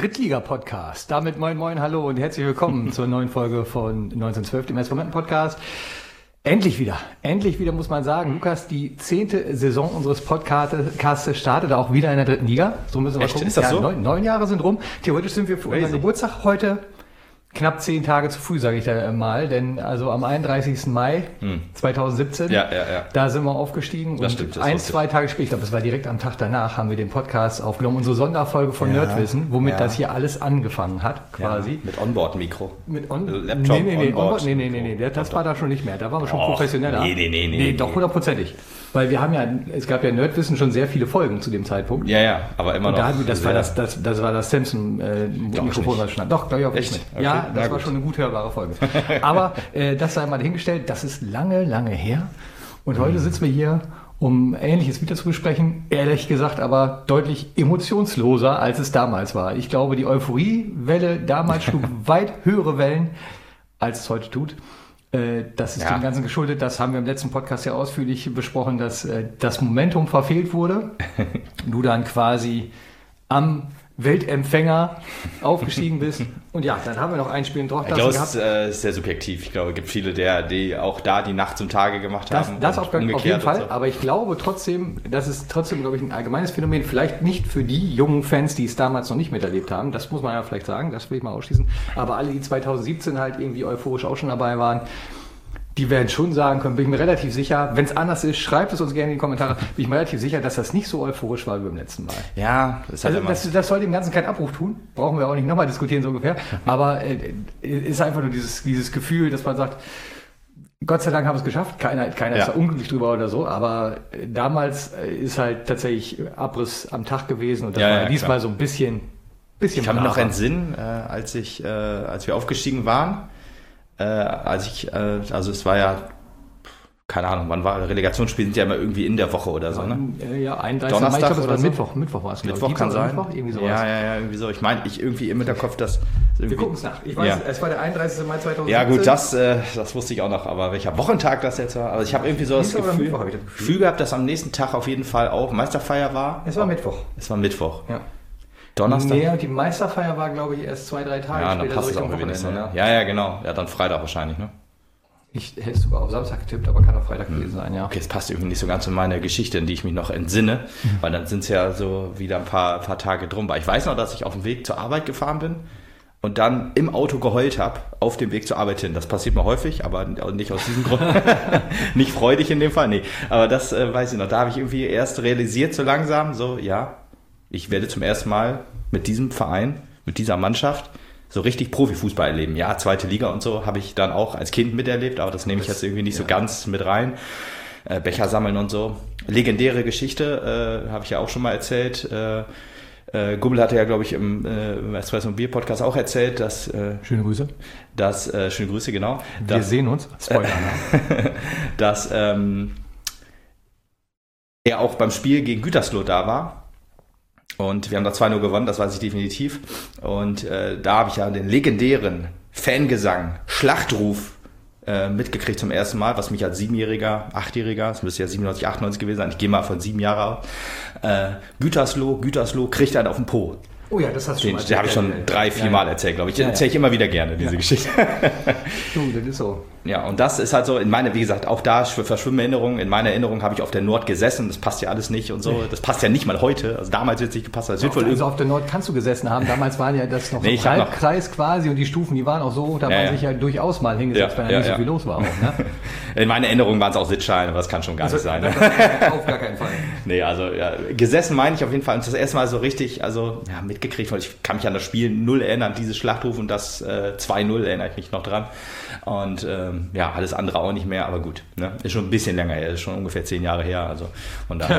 Drittliga-Podcast. Damit moin moin, hallo und herzlich willkommen zur neuen Folge von 1912, dem Instrumenten-Podcast. Endlich wieder muss man sagen, Lukas, die 10. Saison unseres Podcasts startet auch wieder in der dritten Liga. So müssen wir gucken. Ist das so? 9 Jahre sind rum. Theoretisch sind wir für unseren Geburtstag heute knapp 10 Tage zu früh, sage ich da mal, denn also am 31. Mai 2017, da sind wir aufgestiegen das und stimmt, zwei Tage später, ich glaube, es war direkt am Tag danach, haben wir den Podcast aufgenommen, unsere Sonderfolge von Nerdwissen, womit das hier alles angefangen hat, quasi. Ja, mit Onboard-Mikro. Mit Laptop, Onboard? Nee, das war da schon nicht mehr, da waren wir schon professioneller. Nee, doch 100%ig. Weil wir haben es gab ja Nerdwissen schon sehr viele Folgen zu dem Zeitpunkt. Ja, aber immer noch. Und das war das Samsung-Mikrofon, was stand. Doch, glaube ich auch nicht. Okay. Ja, das war schon eine gut hörbare Folge. Aber das sei mal dahingestellt, das ist lange her. Und heute sitzen wir hier, um Ähnliches wieder zu besprechen. Ehrlich gesagt aber deutlich emotionsloser, als es damals war. Ich glaube, die Euphoriewelle damals schlug weit höhere Wellen, als es heute tut. Das ist dem Ganzen geschuldet, das haben wir im letzten Podcast ja ausführlich besprochen, dass das Momentum verfehlt wurde. Du dann quasi am Weltempfänger aufgestiegen bist. Und ja, dann haben wir noch ein Spiel in Dortmund gehabt. Ich glaube, es ist sehr subjektiv. Ich glaube, es gibt viele, die auch da die Nacht zum Tage gemacht haben. Das auf jeden Fall. So. Aber ich glaube trotzdem, das ist trotzdem, glaube ich, ein allgemeines Phänomen. Vielleicht nicht für die jungen Fans, die es damals noch nicht miterlebt haben. Das muss man ja vielleicht sagen. Das will ich mal ausschließen. Aber alle, die 2017 halt irgendwie euphorisch auch schon dabei waren, die werden schon sagen können, bin ich mir relativ sicher, wenn es anders ist, schreibt es uns gerne in die Kommentare, bin ich mir relativ sicher, dass das nicht so euphorisch war wie beim letzten Mal. Ja, das ist halt das soll dem Ganzen keinen Abruf tun, brauchen wir auch nicht nochmal diskutieren so ungefähr, aber ist einfach nur dieses Gefühl, dass man sagt, Gott sei Dank haben wir es geschafft, keiner ist da unglücklich drüber oder so, aber damals ist halt tatsächlich Abriss am Tag gewesen und das war diesmal so ein bisschen Ich kann mich noch entsinnen, als wir aufgestiegen waren, also es war ja, keine Ahnung, wann war Relegationsspiele, sind ja immer irgendwie in der Woche oder so, ne? Ja, 31. Donnerstag Mai, oder so? Mittwoch war es, glaube ich. Mittwoch kann sein. Mittwoch, irgendwie sowas. Ja, irgendwie so. Ich meine, irgendwie im Hinterkopf, dass... Wir gucken es nach. Ich weiß, es war der 31. Mai 2017. Ja gut, das wusste ich auch noch, aber welcher Wochentag das jetzt war. Also ich habe irgendwie so das Gefühl gehabt, dass am nächsten Tag auf jeden Fall auch Meisterfeier war. Es war Mittwoch. Ja. Donnerstag? Nee, und die Meisterfeier war, glaube ich, erst 2-3 Tage später. Ja, dann passt es auch irgendwie nicht so, ne? Ja, genau. Ja, dann Freitag wahrscheinlich, ne? Ich hätte sogar auf Samstag getippt, aber kann auch Freitag gewesen sein, ja. Okay, es passt irgendwie nicht so ganz in meine Geschichte, in die ich mich noch entsinne, weil dann sind es ja so wieder ein paar Tage drum. Weil ich weiß noch, dass ich auf dem Weg zur Arbeit gefahren bin und dann im Auto geheult habe, auf dem Weg zur Arbeit hin. Das passiert mir häufig, aber nicht aus diesem Grund. Nicht freudig in dem Fall, nee. Aber das weiß ich noch. Da habe ich irgendwie erst realisiert, so langsam, so, ja, ich werde zum ersten Mal mit diesem Verein, mit dieser Mannschaft so richtig Profifußball erleben. Ja, zweite Liga und so habe ich dann auch als Kind miterlebt, aber das nehme ich jetzt irgendwie nicht so ganz mit rein. Becher sammeln und so. Legendäre Geschichte, habe ich ja auch schon mal erzählt. Gubbel hatte ja, glaube ich, im Espresso und Bier Podcast auch erzählt, dass... Schöne Grüße. Schöne Grüße, genau. Wir sehen uns. Spoiler. Dass er auch beim Spiel gegen Gütersloh da war. Und wir haben da 2-0 gewonnen, das weiß ich definitiv. Und da habe ich ja den legendären Fangesang, Schlachtruf mitgekriegt zum ersten Mal, was mich als 7-Jähriger, 8-Jähriger, das müsste ja 97, 98 gewesen sein, ich gehe mal von 7 Jahren aus, Gütersloh, kriegt einen auf den Po. Oh ja, das hast du schon mal erzählt. Den habe ich schon 3-4 Mal erzählt, glaube ich. Erzähle ich immer wieder gerne, diese Geschichte. Du, das ist so. Ja, und das ist halt so, wie gesagt, auch da verschwimmen Erinnerungen. In meiner Erinnerung habe ich auf der Nord gesessen, das passt ja alles nicht und so. Das passt ja nicht mal heute. Also damals wird es nicht gepasst. Also auf der Nord kannst du gesessen haben. Damals waren ja das noch so ein Halbkreis quasi und die Stufen, die waren auch so, da man sich ja durchaus mal hingesetzt, wenn da nicht so viel los war. Auch, ne? In meiner Erinnerung waren es auch Sitzschalen, aber das kann schon gar nicht sein. Ne? Auf gar keinen Fall. Nee, also gesessen meine ich auf jeden Fall. Und das erste Mal so richtig, mitgekriegt, weil ich kann mich an das Spiel 0 erinnern, dieses Schlachtruf und das 2-0 erinnere ich mich noch dran. Und alles andere auch nicht mehr, aber gut. Ne? Ist schon ein bisschen länger her, ist schon ungefähr 10 Jahre her. Also von daher.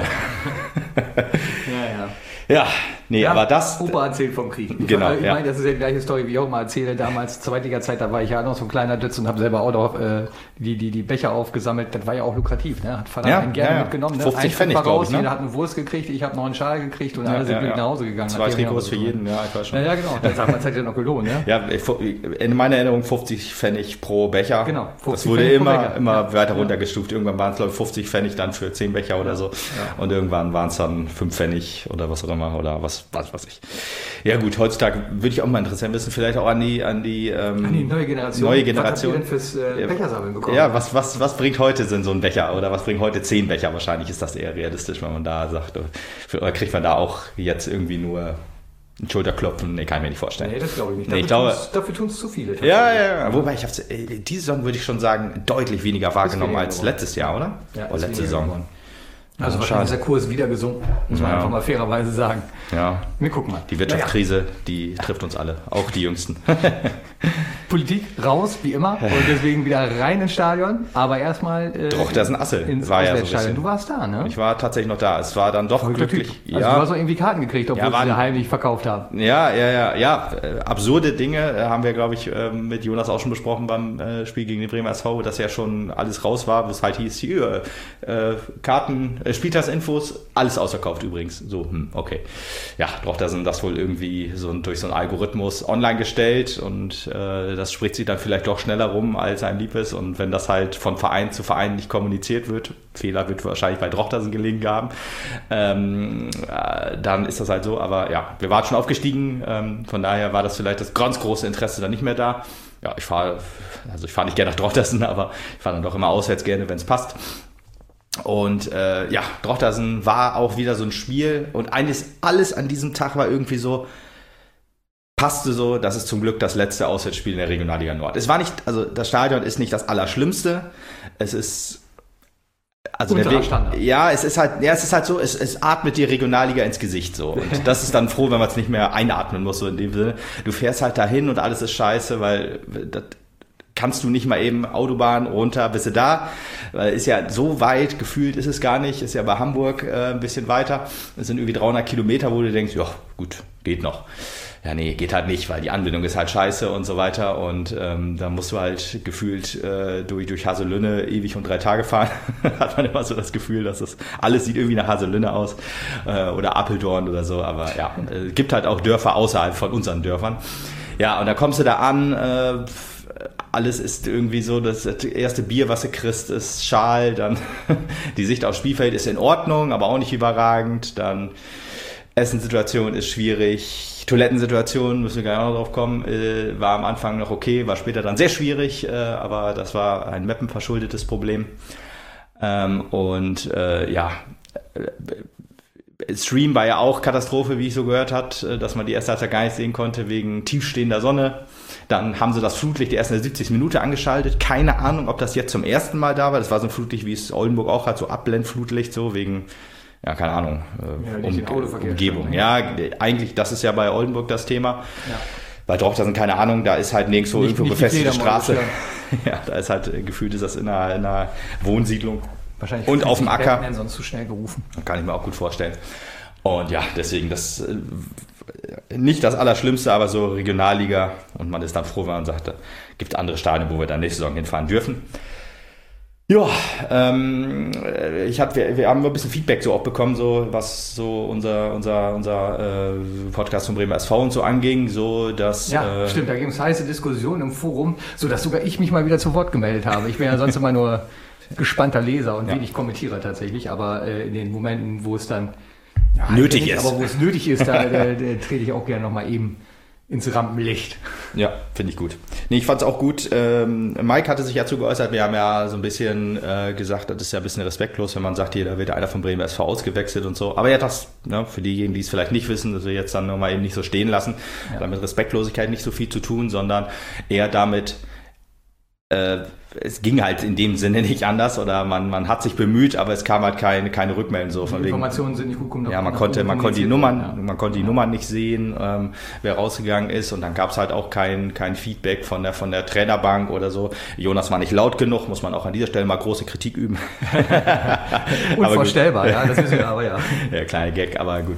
Aber das... Opa erzählt vom Krieg. Genau, ich meine, das ist ja die gleiche Story, wie ich auch mal erzähle. Damals, Zweitliga-Zeit, da war ich ja noch so ein kleiner Dütz und habe selber auch noch die Becher aufgesammelt. Das war ja auch lukrativ. Ne? Hat Vater einen gerne mitgenommen. 50 Pfennig, glaube ich. Ne? Jeder hat eine Wurst gekriegt, ich habe noch einen Schal gekriegt und alle sind nach Hause gegangen. 2 Trikots für jeden, ich weiß schon. Ja, genau. Das hat ja noch gelohnt. Ne? Ja, in meiner Erinnerung 50 Pfennig pro Becher. Genau. genau. Das wurde immer weiter runtergestuft. Irgendwann waren es, glaube ich, 50 Pfennig dann für 10 Becher oder so. Ja. Und irgendwann waren es dann 5 Pfennig oder was auch immer oder was ich. Ja gut, heutzutage würde ich auch mal interessieren wissen, vielleicht auch an die neue Generation. Was habt ihr denn fürs Bechersammeln bekommen? Ja, was bringt heute so ein Becher oder was bringt heute 10 Becher? Wahrscheinlich ist das eher realistisch, wenn man da sagt, oder kriegt man da auch jetzt irgendwie nur ein Schulterklopfen? Nee, kann ich mir nicht vorstellen. Nee, das glaube ich nicht. Nee, dafür tun es zu viele. Ja. Wobei, diese Saison würde ich schon sagen, deutlich weniger wahrgenommen als letztes Jahr, oder? Ja, oder letzte Saison. Geworden. Also wahrscheinlich ist der Kurs wieder gesunken, muss man einfach mal fairerweise sagen. Ja. Wir gucken mal. Die Wirtschaftskrise, die trifft uns alle, auch die Jüngsten. Politik raus, wie immer, und deswegen wieder rein ins Stadion. Aber erstmal Drochtersen Assel war ja so ein bisschen. Du warst da, ne? Ich war tatsächlich noch da. Es war dann doch glücklich. Also du hast auch irgendwie Karten gekriegt, obwohl sie heimlich verkauft haben. Ja. Absurde Dinge haben wir, glaube ich, mit Jonas auch schon besprochen beim Spiel gegen den Bremer SV, dass ja schon alles raus war, was halt hieß, hier, Karten, Spieltagsinfos, alles ausverkauft übrigens. So, okay. Ja, Drochtersen das wohl irgendwie durch so einen Algorithmus online gestellt und das spricht sich dann vielleicht doch schneller rum, als einem lieb ist. Und wenn das halt von Verein zu Verein nicht kommuniziert wird, Fehler wird wahrscheinlich bei Drochtersen gelegen haben, dann ist das halt so. Aber ja, wir waren schon aufgestiegen, von daher war das vielleicht das ganz große Interesse dann nicht mehr da. Ja, ich fahre nicht gerne nach Drochtersen, aber ich fahre dann doch immer auswärts gerne, wenn es passt. Und Drochtersen war auch wieder so ein Spiel und alles an diesem Tag war irgendwie so, passte so, das ist zum Glück das letzte Auswärtsspiel in der Regionalliga Nord. Es war nicht, also das Stadion ist nicht das Allerschlimmste, es ist also der Weg, es ist halt so, es atmet die Regionalliga ins Gesicht so. Und das ist dann froh, wenn man es nicht mehr einatmen muss, so in dem Sinne. Du fährst halt dahin und alles ist scheiße, weil das kannst du nicht mal eben Autobahn runter, bist du da, weil ist ja so weit, gefühlt ist es gar nicht, ist ja bei Hamburg ein bisschen weiter, es sind irgendwie 300 Kilometer, wo du denkst, ja gut, geht noch. Ja, nee, geht halt nicht, weil die Anbindung ist halt scheiße und so weiter und da musst du halt gefühlt durch Haselünne ewig und 3 Tage fahren. Hat man immer so das Gefühl, dass das alles sieht irgendwie nach Haselünne aus oder Apeldoorn oder so, aber ja, es gibt halt auch Dörfer außerhalb von unseren Dörfern. Ja, und da kommst du da an, alles ist irgendwie so, das erste Bier, was du kriegst, ist Schal, dann die Sicht aufs Spielfeld ist in Ordnung, aber auch nicht überragend, dann Essenssituation ist schwierig, Toilettensituation, müssen wir gleich auch noch drauf kommen, war am Anfang noch okay, war später dann sehr schwierig, aber das war ein Meppen verschuldetes Problem. Stream war ja auch Katastrophe, wie ich so gehört habe, dass man die erste Halbzeit gar nicht sehen konnte, wegen tiefstehender Sonne. Dann haben sie das Flutlicht erst in der 70. Minute angeschaltet. Keine Ahnung, ob das jetzt zum ersten Mal da war. Das war so ein Flutlicht, wie es Oldenburg auch hat, so Abblendflutlicht, so wegen, ja, keine Ahnung, Umgebung. Ja, eigentlich, das ist ja bei Oldenburg das Thema. Ja. Bei Drochtersen, keine Ahnung, da ist halt nirgendwo irgendwo befestigte Straße. Ja, da ist halt, gefühlt ist das in einer Wohnsiedlung. Wahrscheinlich und auf dem Acker. Sonst zu schnell gerufen. Kann ich mir auch gut vorstellen. Und ja, deswegen das nicht das Allerschlimmste, aber so Regionalliga. Und man ist dann froh, wenn man sagt, da gibt es andere Stadien, wo wir dann nächste Saison hinfahren dürfen. Ja, wir haben ein bisschen Feedback so auch bekommen, so was so unser Podcast von Bremer SV und so anging, so dass ja, stimmt, da ging es heiße Diskussionen im Forum, so dass sogar ich mich mal wieder zu Wort gemeldet habe. Ich bin ja sonst immer nur gespannter Leser und wenig Kommentierer tatsächlich, aber in den Momenten, wo es dann nötig ist, aber wo es nötig ist, da trete ich auch gerne nochmal eben ins Rampenlicht. Ja, finde ich gut. Nee, ich fand es auch gut. Mike hatte sich dazu geäußert, wir haben ja so ein bisschen gesagt, das ist ja ein bisschen respektlos, wenn man sagt, hier, da wird einer von Bremen SV ausgewechselt und so. Aber ja, das, für diejenigen, die es vielleicht nicht wissen, dass wir jetzt dann nochmal eben nicht so stehen lassen, hat damit Respektlosigkeit nicht so viel zu tun, sondern eher damit, es ging halt in dem Sinne nicht anders oder man hat sich bemüht, aber es kam halt keine Rückmeldung so von wegen. Informationen sind nicht gut gekommen. Ja, man konnte die Nummern nicht sehen, wer rausgegangen ist und dann gab es halt auch kein Feedback von der Trainerbank oder so. Jonas war nicht laut genug, muss man auch an dieser Stelle mal große Kritik üben. Unvorstellbar, ja, das wissen wir aber ja. Ja, kleiner Gag, aber gut.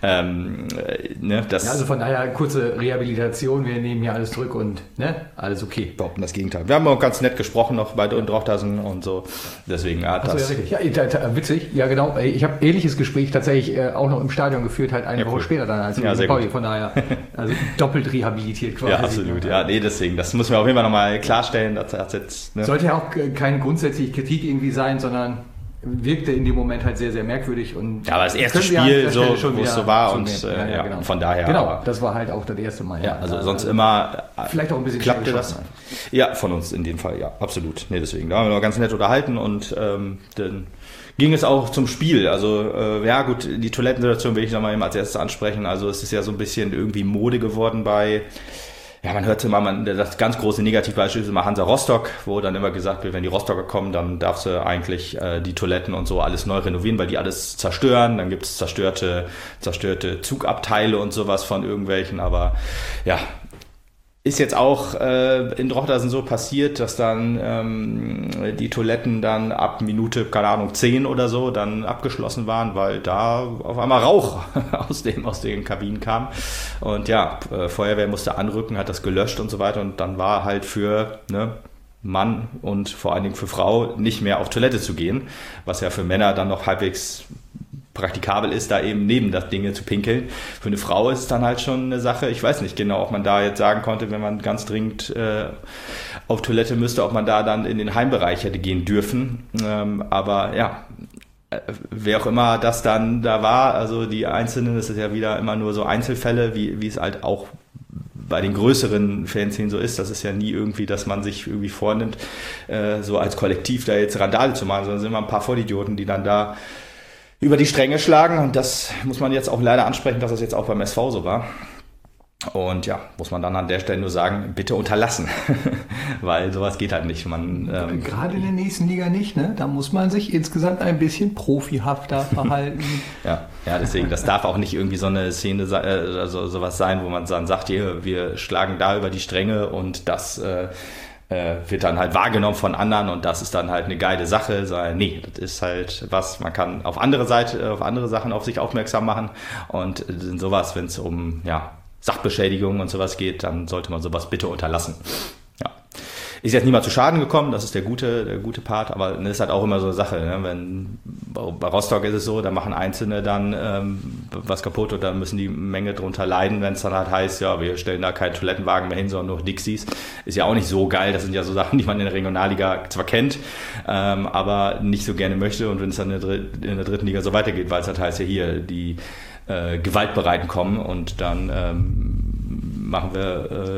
Also von daher kurze Rehabilitation, wir nehmen hier alles zurück und alles okay. Behaupten das Gegenteil. Wir haben auch ganz nett gesprochen gesprochen noch bei Drochtersen und so. Deswegen ja, richtig. Ja, witzig. Ja, genau. Ich habe ähnliches Gespräch tatsächlich auch noch im Stadion geführt, halt eine Woche später dann als Pauli. Von daher, also doppelt rehabilitiert quasi. Ja, absolut. Ja, nee, deswegen. Das müssen wir auf jeden Fall nochmal klarstellen. Sollte ja auch keine grundsätzliche Kritik irgendwie sein, sondern wirkte in dem Moment halt sehr, sehr merkwürdig. Und ja, aber das erste Spiel, so, wo es so war und genau. Von daher. Genau, das war halt auch das erste Mal. Ja, also sonst immer vielleicht auch ein bisschen klappte das. Ja, von uns in dem Fall, ja, absolut. Nee, deswegen, da haben wir noch ganz nett unterhalten und dann ging es auch zum Spiel. Also ja gut, die Toilettensituation will ich nochmal eben als erstes ansprechen. Also es ist ja so ein bisschen irgendwie Mode geworden bei... Ja, man hört immer, das ganz große Negativbeispiel ist immer Hansa Rostock, wo dann immer gesagt wird, wenn die Rostocker kommen, dann darfst du eigentlich die Toiletten und so alles neu renovieren, weil die alles zerstören. Dann gibt es zerstörte Zugabteile und sowas von irgendwelchen. Aber ja, ist jetzt auch in Drochtersen so passiert, dass dann die Toiletten dann ab Minute, keine Ahnung, 10 oder so dann abgeschlossen waren, weil da auf einmal Rauch aus den Kabinen kam. Und ja, Feuerwehr musste anrücken, hat das gelöscht und so weiter. Und dann war halt für Mann und vor allen Dingen für Frau nicht mehr auf Toilette zu gehen, was ja für Männer dann noch halbwegs praktikabel ist, da eben neben das Dinge zu pinkeln. Für eine Frau ist es dann halt schon eine Sache, ich weiß nicht genau, ob man da jetzt sagen konnte, wenn man ganz dringend auf Toilette müsste, ob man da dann in den Heimbereich hätte gehen dürfen. Aber ja, wer auch immer das dann da war, also die Einzelnen, das ist ja wieder immer nur so Einzelfälle, wie es halt auch bei den größeren Fanszenen so ist. Das ist ja nie irgendwie, dass man sich irgendwie vornimmt, so als Kollektiv da jetzt Randale zu machen, sondern es sind immer ein paar Vollidioten, die dann da über die Stränge schlagen, und das muss man jetzt auch leider ansprechen, dass das jetzt auch beim SV so war. Und ja, muss man dann an der Stelle nur sagen, bitte unterlassen, weil sowas geht halt nicht. Gerade in der nächsten Liga nicht, ne? Da muss man sich insgesamt ein bisschen profihafter verhalten. ja, deswegen, das darf auch nicht irgendwie so eine Szene, also sowas sein, wo man dann sagt, hier, wir schlagen da über die Stränge und das wird dann halt wahrgenommen von anderen und das ist dann halt eine geile Sache. Nee, das ist halt was, man kann auf andere Sachen auf sich aufmerksam machen, und in sowas, wenn es um Sachbeschädigung und sowas geht, dann sollte man sowas bitte unterlassen. Ja. Ist jetzt niemand zu Schaden gekommen, das ist der gute Part, aber das ist halt auch immer so eine Sache. Ne? Bei Rostock ist es so, da machen Einzelne dann was kaputt und dann müssen die Menge drunter leiden, wenn es dann halt heißt, ja, wir stellen da keinen Toilettenwagen mehr hin, sondern nur Dixies. Ist ja auch nicht so geil, das sind ja so Sachen, die man in der Regionalliga zwar kennt, aber nicht so gerne möchte, und wenn es dann in der dritten Liga so weitergeht, weil es halt heißt, ja hier, die Gewaltbereiten kommen und dann machen wir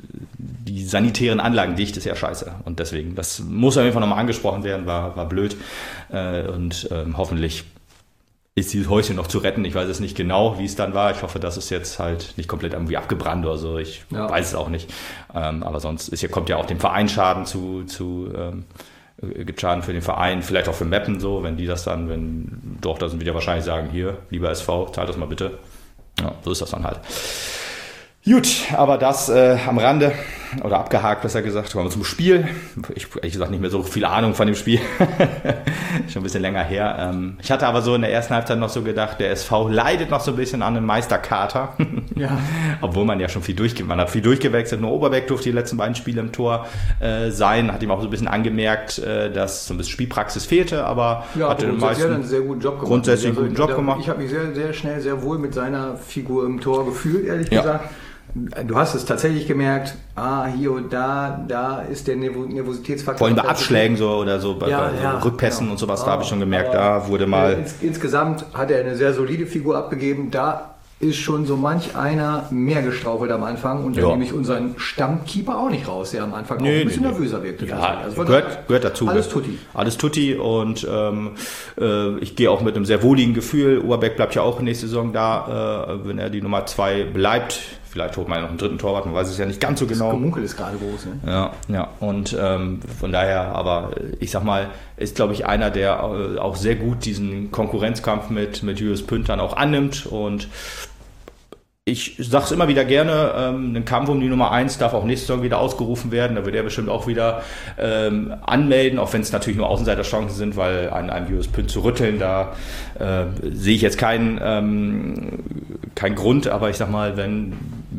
die sanitären Anlagen dicht, ist ja scheiße. Und deswegen, das muss auf jeden Fall nochmal angesprochen werden, war blöd. Und hoffentlich ist dieses Häuschen noch zu retten. Ich weiß es nicht genau, wie es dann war. Ich hoffe, dass es jetzt halt nicht komplett irgendwie abgebrannt oder so. Ich weiß es auch nicht. Aber sonst kommt ja auch dem Verein Schaden gibt Schaden für den Verein, vielleicht auch für Meppen so, wenn die das dann, da sind wir wahrscheinlich sagen, hier, lieber SV, zahlt das mal bitte. Ja, so ist das dann halt. Gut, aber das am Rande, oder abgehakt, besser gesagt, kommen wir zum Spiel. Ich habe ehrlich gesagt nicht mehr so viel Ahnung von dem Spiel. Schon ein bisschen länger her. Ich hatte aber so in der ersten Halbzeit noch so gedacht, der SV leidet noch so ein bisschen an einem Meisterkater. Ja. Obwohl man ja schon man hat viel durchgewechselt. Nur Oberbeck durfte die letzten beiden Spiele im Tor sein. Hat ihm auch so ein bisschen angemerkt, dass so ein bisschen Spielpraxis fehlte, aber hatte den meisten einen sehr guten Job gemacht. Grundsätzlich einen guten Job gemacht. Ich habe mich sehr, sehr schnell, sehr wohl mit seiner Figur im Tor gefühlt, ehrlich gesagt. Du hast es tatsächlich gemerkt, hier und da ist der Nervositätsfaktor. Vor allem bei Abschlägen so oder so, bei Rückpässen und sowas, da habe ich schon gemerkt, da wurde mal... Insgesamt hat er eine sehr solide Figur abgegeben, da ist schon so manch einer mehr gestrauchelt am Anfang, und dann nehme ich unseren Stammkeeper auch nicht raus, der am Anfang auch ein bisschen nervöser wirkte. Ja, also gehört dazu. Alles Tutti, und ich gehe auch mit einem sehr wohligen Gefühl. Oberbeck bleibt ja auch nächste Saison da, wenn er die Nummer 2 bleibt. Vielleicht holt man ja noch einen dritten Torwart, man weiß es ja nicht ganz so genau. Das Gemunkel ist gerade groß, ne? Ja. Und von daher, aber ich sag mal, ist, glaube ich, einer, der auch sehr gut diesen Konkurrenzkampf mit Julius Pünd dann auch annimmt. Und ich sage es immer wieder gerne, ein Kampf um die Nummer 1 darf auch nächste Saison wieder ausgerufen werden. Da wird er bestimmt auch wieder anmelden, auch wenn es natürlich nur Außenseiterchancen sind, weil an einem Julius Pünd zu rütteln, da sehe ich jetzt keinen Grund. Aber ich sag mal, wenn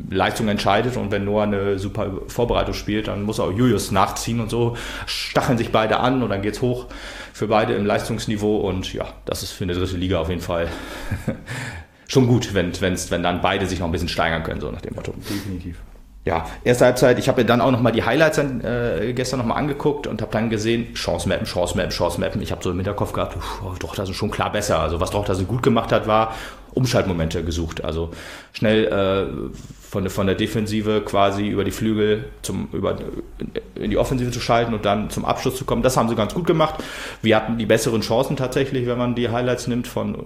Leistung entscheidet und wenn Noah eine super Vorbereitung spielt, dann muss auch Julius nachziehen und so stacheln sich beide an und dann geht's hoch für beide im Leistungsniveau und ja, das ist für eine dritte Liga auf jeden Fall schon gut, wenn dann beide sich noch ein bisschen steigern können, so nach dem Motto. Definitiv. Ja, erste Halbzeit, ich habe mir dann auch nochmal die Highlights gestern nochmal angeguckt und habe dann gesehen, Chance-Mappen. Ich habe so im Hinterkopf gehabt, Drochtersen schon klar besser. Also was Drochtersen gut gemacht hat, war Umschaltmomente gesucht. Also schnell von der Defensive quasi über die Flügel in die Offensive zu schalten und dann zum Abschluss zu kommen. Das haben sie ganz gut gemacht. Wir hatten die besseren Chancen tatsächlich, wenn man die Highlights nimmt. Von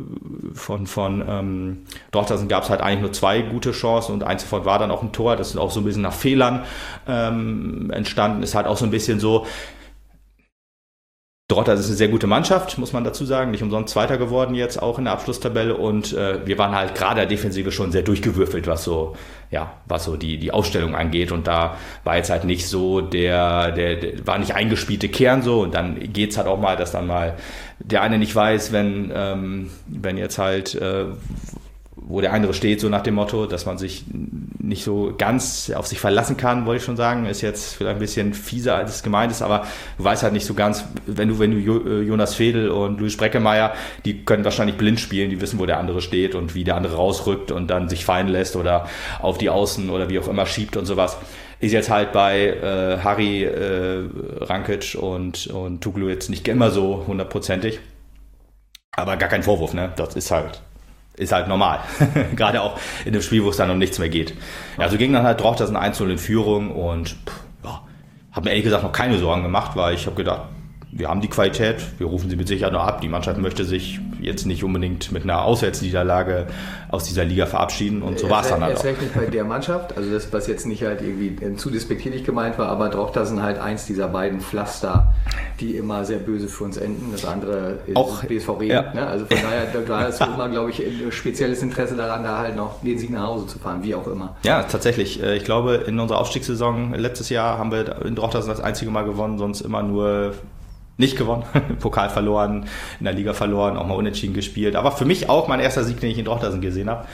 Drochtersen gab es halt eigentlich nur 2 gute Chancen und eins davon war dann auch ein Tor. Das ist auch so ein bisschen nach Fehlern entstanden. Ist halt auch so ein bisschen so, Drochtersen ist eine sehr gute Mannschaft, muss man dazu sagen. Nicht umsonst Zweiter geworden jetzt auch in der Abschlusstabelle und wir waren halt gerade der Defensive schon sehr durchgewürfelt, was so die Aufstellung angeht und da war jetzt halt nicht so der war nicht eingespielte Kern so und dann geht's halt auch mal, dass dann mal der eine nicht weiß, wenn jetzt halt wo der andere steht, so nach dem Motto, dass man sich nicht so ganz auf sich verlassen kann, wollte ich schon sagen, ist jetzt vielleicht ein bisschen fieser, als es gemeint ist, aber du weißt halt nicht so ganz, wenn du Jonas Fedel und Luis Breckemeyer, die können wahrscheinlich blind spielen, die wissen, wo der andere steht und wie der andere rausrückt und dann sich fallen lässt oder auf die Außen oder wie auch immer schiebt und sowas. Ist jetzt halt bei Harry, Rankic und Tuglu jetzt nicht immer so 100%ig, aber gar kein Vorwurf, ne? Das ist halt normal. Gerade auch in dem Spiel, wo es dann um nichts mehr geht. Ja, so ging dann halt Drochtersen 1-0 in Führung und habe mir ehrlich gesagt noch keine Sorgen gemacht, weil ich habe gedacht, wir haben die Qualität, wir rufen sie mit Sicherheit noch ab. Die Mannschaft möchte sich jetzt nicht unbedingt mit einer Auswärtsniederlage aus dieser Liga verabschieden und so war es dann halt auch. Erst nicht bei der Mannschaft, also das, was jetzt nicht halt irgendwie zu despektierlich gemeint war, aber Drochtersen halt eins dieser beiden Pflaster, die immer sehr böse für uns enden. Das andere ist auch BSVR. Ja. Ne? Also von daher, da ist immer, glaube ich, ein spezielles Interesse daran, da halt noch den Sieg nach Hause zu fahren, wie auch immer. Ja, tatsächlich. Ich glaube, in unserer Aufstiegssaison letztes Jahr haben wir in Drochtersen das einzige Mal gewonnen, sonst immer nur nicht gewonnen, Pokal verloren, in der Liga verloren, auch mal unentschieden gespielt. Aber für mich auch mein erster Sieg, den ich in Drochtersen gesehen habe.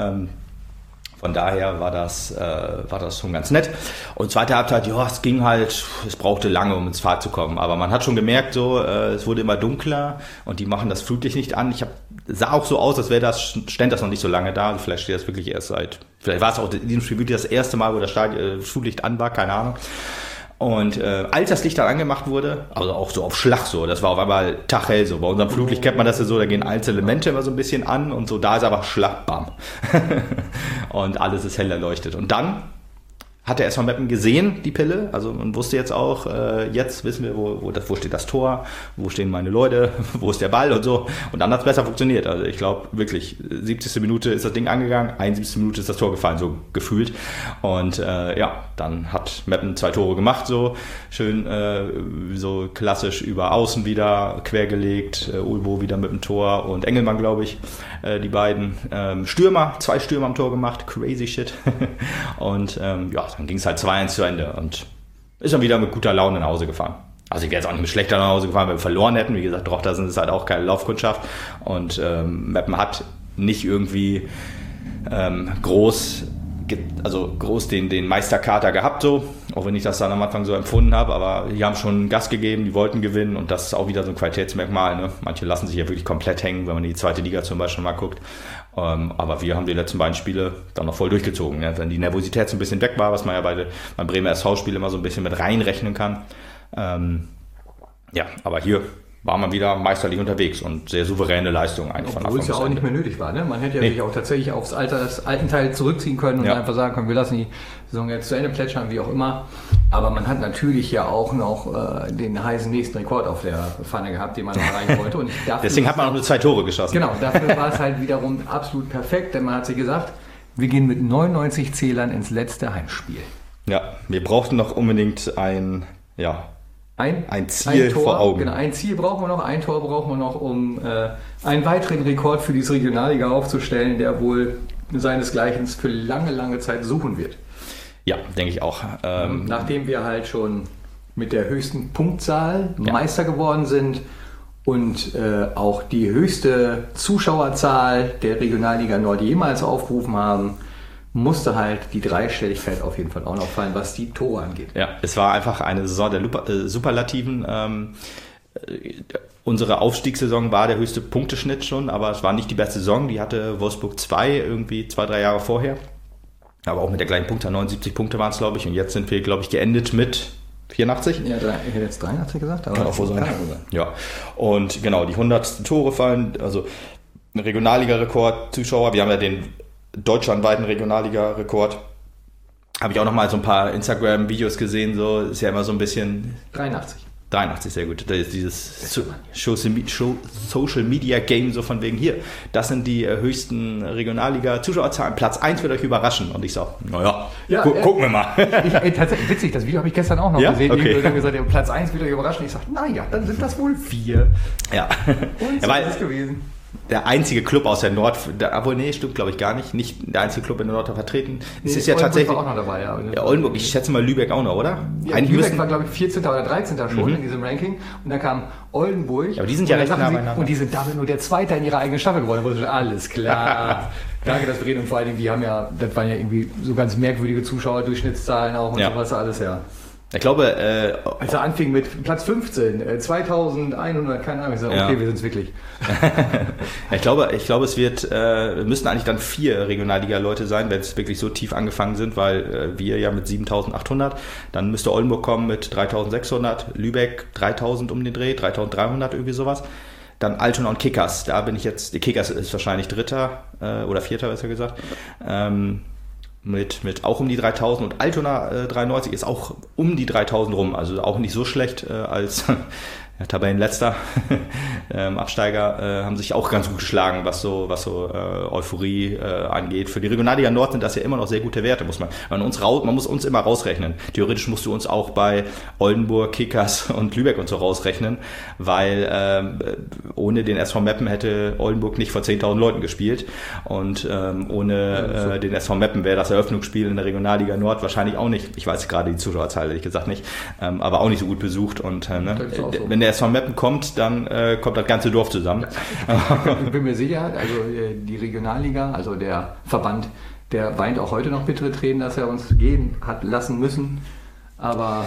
Von daher war das schon ganz nett. Und zweite Halbzeit, es brauchte lange, um ins Fahrt zu kommen. Aber man hat schon gemerkt, es wurde immer dunkler und die machen das Flutlicht nicht an. Sah auch so aus, als ständ das noch nicht so lange da. Also vielleicht steht das wirklich vielleicht war es auch in diesem Spiel wirklich das erste Mal, wo das Flutlicht an war, keine Ahnung. Und als das Licht dann angemacht wurde, also auch so auf Schlag so, das war auf einmal taghell so. Bei unserem Flutlicht kennt man das ja so, da gehen einzelne Elemente immer so ein bisschen an und so, da ist aber Schlag, bam. Und alles ist hell erleuchtet. Und dann hat der SV Meppen gesehen, die Pille, also man wusste jetzt auch, jetzt wissen wir, wo steht das Tor, wo stehen meine Leute, wo ist der Ball und so. Und dann hat es besser funktioniert. Also ich glaube wirklich, 70. Minute ist das Ding angegangen, 71. Minute ist das Tor gefallen, so gefühlt. Und dann hat Meppen 2 Tore gemacht, so schön, so klassisch über Außen wieder quergelegt, Ulbo wieder mit dem Tor und Engelmann, glaube ich, die beiden. 2 Stürmer am Tor gemacht, crazy shit. Und dann ging es halt 2-1 zu Ende und ist dann wieder mit guter Laune nach Hause gefahren. Also ich wäre jetzt auch nicht mit schlechter nach Hause gefahren, wenn wir verloren hätten. Wie gesagt, Drochtersen ist halt auch keine Laufkundschaft und Meppen hat nicht irgendwie groß den Meisterkater gehabt, so, auch wenn ich das dann am Anfang so empfunden habe, aber die haben schon Gas gegeben, die wollten gewinnen und das ist auch wieder so ein Qualitätsmerkmal, ne? Manche lassen sich ja wirklich komplett hängen, wenn man in die zweite Liga zum Beispiel mal guckt, aber wir haben die letzten beiden Spiele dann noch voll durchgezogen, ne? Wenn die Nervosität so ein bisschen weg war, was man ja beim Bremer SV-Spiel immer so ein bisschen mit reinrechnen kann, aber hier war man wieder meisterlich unterwegs und sehr souveräne Leistung eigentlich von Anfang bis Ende. Obwohl es ja auch nicht mehr nötig war. Ne? Man hätte sich auch tatsächlich aufs alten Teil zurückziehen können und einfach sagen können, wir lassen die Saison jetzt zu Ende plätschern, wie auch immer. Aber man hat natürlich ja auch noch den heißen nächsten Rekord auf der Pfanne gehabt, den man noch erreichen wollte. Und deswegen hat man auch nur 2 Tore geschossen. Genau, dafür war es halt wiederum absolut perfekt, denn man hat sich gesagt, wir gehen mit 99 Zählern ins letzte Heimspiel. Ja, wir brauchten noch unbedingt ein Ziel Tor, vor Augen. Genau, ein Ziel brauchen wir noch, ein Tor brauchen wir noch, um einen weiteren Rekord für diese Regionalliga aufzustellen, der wohl seinesgleichen für lange, lange Zeit suchen wird. Ja, denke ich auch. Nachdem wir halt schon mit der höchsten Punktzahl Meister geworden sind und auch die höchste Zuschauerzahl der Regionalliga Nord jemals aufgerufen haben, musste halt die Dreistelligkeit auf jeden Fall auch noch fallen, was die Tore angeht. Ja, es war einfach eine Saison der Superlativen. Unsere Aufstiegssaison war der höchste Punkteschnitt schon, aber es war nicht die beste Saison. Die hatte Wolfsburg 2 irgendwie 2-3 Jahre vorher. Aber auch mit der gleichen Punkte, 79 Punkte waren es, glaube ich. Und jetzt sind wir, glaube ich, geendet mit 84? Ja, ich hätte jetzt 83 gesagt. Aber kann auch wohl sein. Ja, und genau, die 100 Tore fallen, also ein Regionalliga-Rekord, Zuschauer. Wir haben ja den deutschlandweiten Regionalliga-Rekord. Habe ich auch noch mal so ein paar Instagram-Videos gesehen, so ist ja immer so ein bisschen... 83, sehr gut. Das ist dieses Social Media Game, so von wegen hier, das sind die höchsten Regionalliga-Zuschauerzahlen. Platz 1 wird euch überraschen. Und ich so, naja, gucken wir mal. Tatsächlich witzig, das Video habe ich gestern auch noch gesehen. Okay. Dann gesagt, Platz 1 wird euch überraschen. Ich sage, naja, dann sind das wohl 4. Ja. Und so ist es gewesen. Der einzige Club aus der Nord, obwohl nee, stimmt glaube ich gar nicht, nicht der einzige Club in der Nord vertreten. Nee, es ist ja tatsächlich. War auch noch dabei, ja. Oldenburg, ich schätze mal Lübeck auch noch, oder? Ja, Lübeck war glaube ich 14. oder 13. schon in diesem Ranking und dann kam Oldenburg. Ja, aber die sind ja recht nah beieinander. Und die sind damit nur der Zweite in ihrer eigenen Staffel geworden. Da wurde schon alles klar. Danke, dass wir reden und vor allen Dingen, die haben ja, das waren ja irgendwie so ganz merkwürdige Zuschauerdurchschnittszahlen auch und sowas alles, ja. Ich glaube, als er anfing mit Platz 15, 2100, keine Ahnung, ich sage, okay, wir sind es wirklich. Ich glaube, es wird, müssten eigentlich dann 4 Regionalliga-Leute sein, wenn es wirklich so tief angefangen sind, weil wir ja mit 7800, dann müsste Oldenburg kommen mit 3600, Lübeck 3000 um den Dreh, 3300, irgendwie sowas. Dann Altona und Kickers, da bin ich jetzt, die Kickers ist wahrscheinlich Dritter oder Vierter, besser gesagt. Mit auch um die 3000 und Altona 93 ist auch um die 3000 rum, also auch nicht so schlecht als Tabellenletzter. Absteiger haben sich auch ganz gut geschlagen, was so Euphorie angeht. Für die Regionalliga Nord sind das ja immer noch sehr gute Werte, man muss uns immer rausrechnen. Theoretisch musst du uns auch bei Oldenburg, Kickers und Lübeck und so rausrechnen, weil ohne den SV Meppen hätte Oldenburg nicht vor 10.000 Leuten gespielt und ohne den SV Meppen wäre das Eröffnungsspiel in der Regionalliga Nord wahrscheinlich auch nicht, ich weiß gerade die Zuschauerzahl ehrlich gesagt nicht, aber auch nicht so gut besucht und wenn der SV Meppen kommt, dann kommt das ganze Dorf zusammen. Ich bin mir sicher, also die Regionalliga, also der Verband, der weint auch heute noch bittere Tränen, dass er uns gehen hat lassen müssen. Aber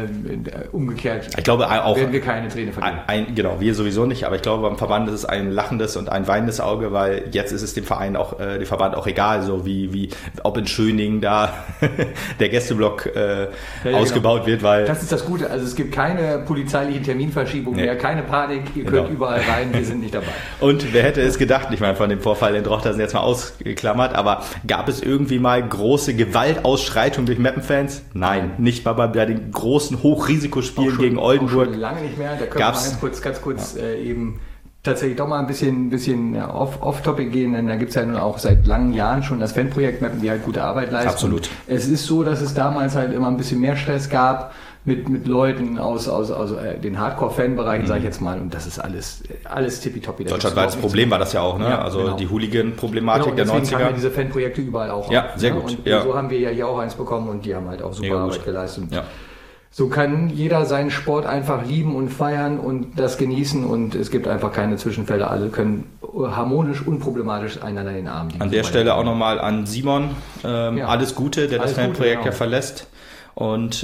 umgekehrt ich glaube, auch werden wir keine Träne verdienen. Genau, wir sowieso nicht, aber ich glaube, beim Verband ist es ein lachendes und ein weinendes Auge, weil jetzt ist es dem Verband auch egal, so wie ob in Schöningen da der Gästeblock ausgebaut wird, weil... Das ist das Gute, also es gibt keine polizeiliche Terminverschiebung mehr, keine Panik, ihr könnt überall rein, wir sind nicht dabei. Und wer hätte es gedacht, ich meine, von dem Vorfall in Drochtersen jetzt mal ausgeklammert, aber gab es irgendwie mal große Gewaltausschreitungen durch Meppenfans? Nein, nicht mal bei den großen Hochrisikospielen gegen Oldenburg. Schon lange nicht mehr. Da können wir ganz kurz eben tatsächlich doch mal ein bisschen off-topic gehen, denn da gibt es ja nun auch seit langen Jahren schon das Fanprojekt Meppen, die halt gute Arbeit leisten. Absolut. Und es ist so, dass es damals halt immer ein bisschen mehr Stress gab mit Leuten aus den Hardcore-Fan-Bereichen, sage ich jetzt mal, und das ist alles tippitoppi. Deutschlandweites Problem war das ja auch, ne? Ja, also genau. Die Hooligan-Problematik der 90er. Deswegen haben wir diese Fanprojekte überall auch. Ja, sehr gut. Und so haben wir ja hier auch eins bekommen und die haben halt auch super Arbeit geleistet. Ja. So kann jeder seinen Sport einfach lieben und feiern und das genießen und es gibt einfach keine Zwischenfälle. Alle können harmonisch, unproblematisch einander in den Arm liegen. An der Stelle auch nochmal an Simon alles Gute, der das Fanprojekt ja verlässt. Und ich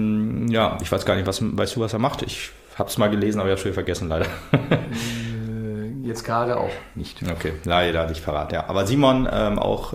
weiß gar nicht, weißt du, was er macht? Ich habe es mal gelesen, aber ich habe es schon vergessen, leider. Jetzt gerade auch nicht. Okay, leider nicht parat, ja. Aber Simon auch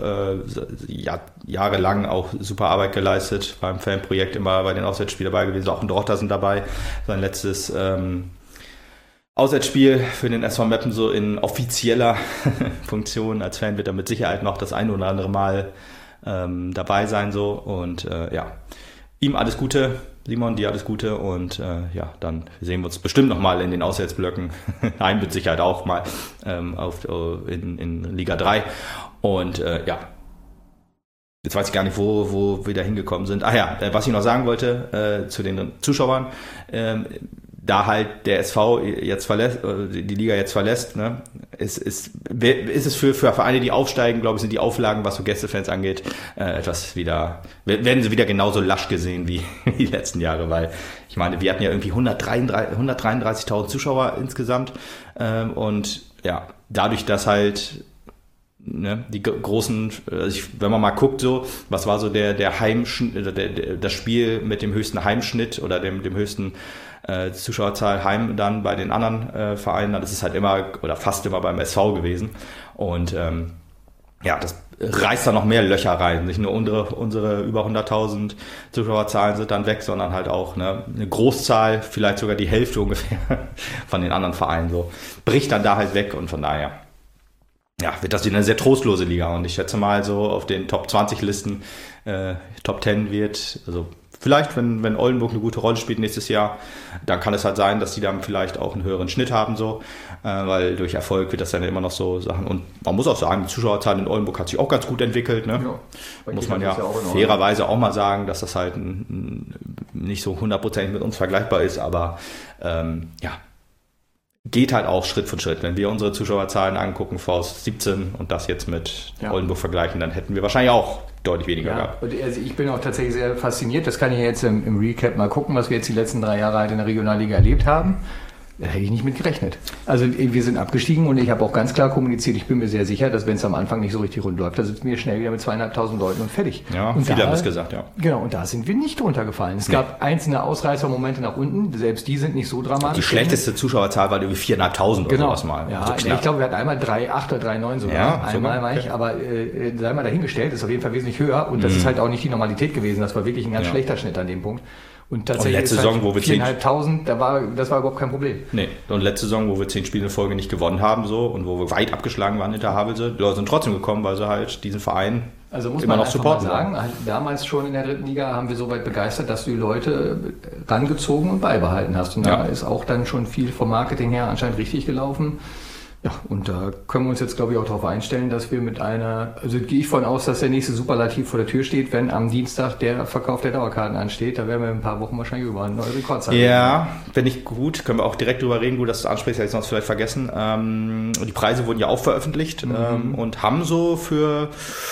jahrelang auch super Arbeit geleistet, beim Fanprojekt immer bei den Auswärtsspielen dabei gewesen, auch in Drochtersen dabei. Sein letztes Auswärtsspiel für den SV Meppen so in offizieller Funktion. Als Fan wird er mit Sicherheit noch das ein oder andere Mal dabei sein so und ihm alles Gute, Simon, dir alles Gute und dann sehen wir uns bestimmt nochmal in den Auswärtsblöcken, nein, mit Sicherheit auch mal in Liga 3 und jetzt weiß ich gar nicht, wo wir da hingekommen sind. Was ich noch sagen wollte zu den Zuschauern, da halt der SV jetzt die Liga jetzt verlässt, ne, ist es für Vereine, die aufsteigen, glaube ich, sind die Auflagen, was so Gästefans angeht, werden sie wieder genauso lasch gesehen wie die letzten Jahre, weil ich meine, wir hatten ja irgendwie 133.000 Zuschauer insgesamt und dadurch, dass halt ne, die großen, wenn man mal guckt, so, was war so der Heimschnitt, das Spiel mit dem höchsten Heimschnitt oder dem höchsten Zuschauerzahl heim dann bei den anderen Vereinen, dann ist es halt immer oder fast immer beim SV gewesen. Und das reißt da noch mehr Löcher rein. Nicht nur unsere über 100.000 Zuschauerzahlen sind dann weg, sondern halt auch eine Großzahl, vielleicht sogar die Hälfte ungefähr von den anderen Vereinen so, bricht dann da halt weg und von daher wird das eine sehr trostlose Liga und ich schätze mal so auf den Top 20 Listen Top 10 wird, also vielleicht, wenn Oldenburg eine gute Rolle spielt nächstes Jahr, dann kann es halt sein, dass die dann vielleicht auch einen höheren Schnitt haben, so, weil durch Erfolg wird das dann immer noch so Sachen. Und man muss auch sagen, die Zuschauerzahl in Oldenburg hat sich auch ganz gut entwickelt. Ne? Ja, muss man ja fairerweise auch mal sagen, dass das halt nicht so 100% mit uns vergleichbar ist, aber geht halt auch Schritt für Schritt. Wenn wir unsere Zuschauerzahlen angucken, VS 17 und das jetzt mit Oldenburg vergleichen, dann hätten wir wahrscheinlich auch deutlich weniger gehabt. Und also ich bin auch tatsächlich sehr fasziniert. Das kann ich jetzt im Recap mal gucken, was wir jetzt die letzten 3 Jahre halt in der Regionalliga erlebt haben. Da hätte ich nicht mit gerechnet. Also wir sind abgestiegen und ich habe auch ganz klar kommuniziert, ich bin mir sehr sicher, dass wenn es am Anfang nicht so richtig rund läuft, da sitzen wir schnell wieder mit 2.500 Leuten und fertig. Ja, und viele haben es gesagt, ja. Genau, und da sind wir nicht runtergefallen. Es gab einzelne Ausreißermomente nach unten, selbst die sind nicht so dramatisch. Die schlechteste Zuschauerzahl war irgendwie 4.500 oder sowas mal. Ja, so ich glaube, wir hatten einmal 3,8 oder 3,9 sogar. Ja, einmal meine ich, aber sei mal dahingestellt, ist auf jeden Fall wesentlich höher und das ist halt auch nicht die Normalität gewesen. Das war wirklich ein ganz schlechter Schnitt an dem Punkt. Und tatsächlich letzte Saison, wo wir 4.500, das war überhaupt kein Problem. Nee, und letzte Saison, wo wir 10 Spiele in Folge nicht gewonnen haben so und wo wir weit abgeschlagen waren hinter Havelse, die Leute sind trotzdem gekommen, weil sie halt diesen Verein also muss immer man noch supporten. Sagen, damals schon in der 3. Liga haben wir so weit begeistert, dass du die Leute rangezogen und beibehalten hast. Und da ist auch dann schon viel vom Marketing her anscheinend richtig gelaufen. Ja, und da können wir uns jetzt, glaube ich, auch darauf einstellen, dass wir also gehe ich von aus, dass der nächste Superlativ vor der Tür steht, wenn am Dienstag der Verkauf der Dauerkarten ansteht. Da werden wir in ein paar Wochen wahrscheinlich über eine neue Rekordzeit. Ja, wenn nicht gut, können wir auch direkt drüber reden, gut, dass du ansprichst, hätte ich sonst vielleicht vergessen. Die Preise wurden ja auch veröffentlicht und haben so für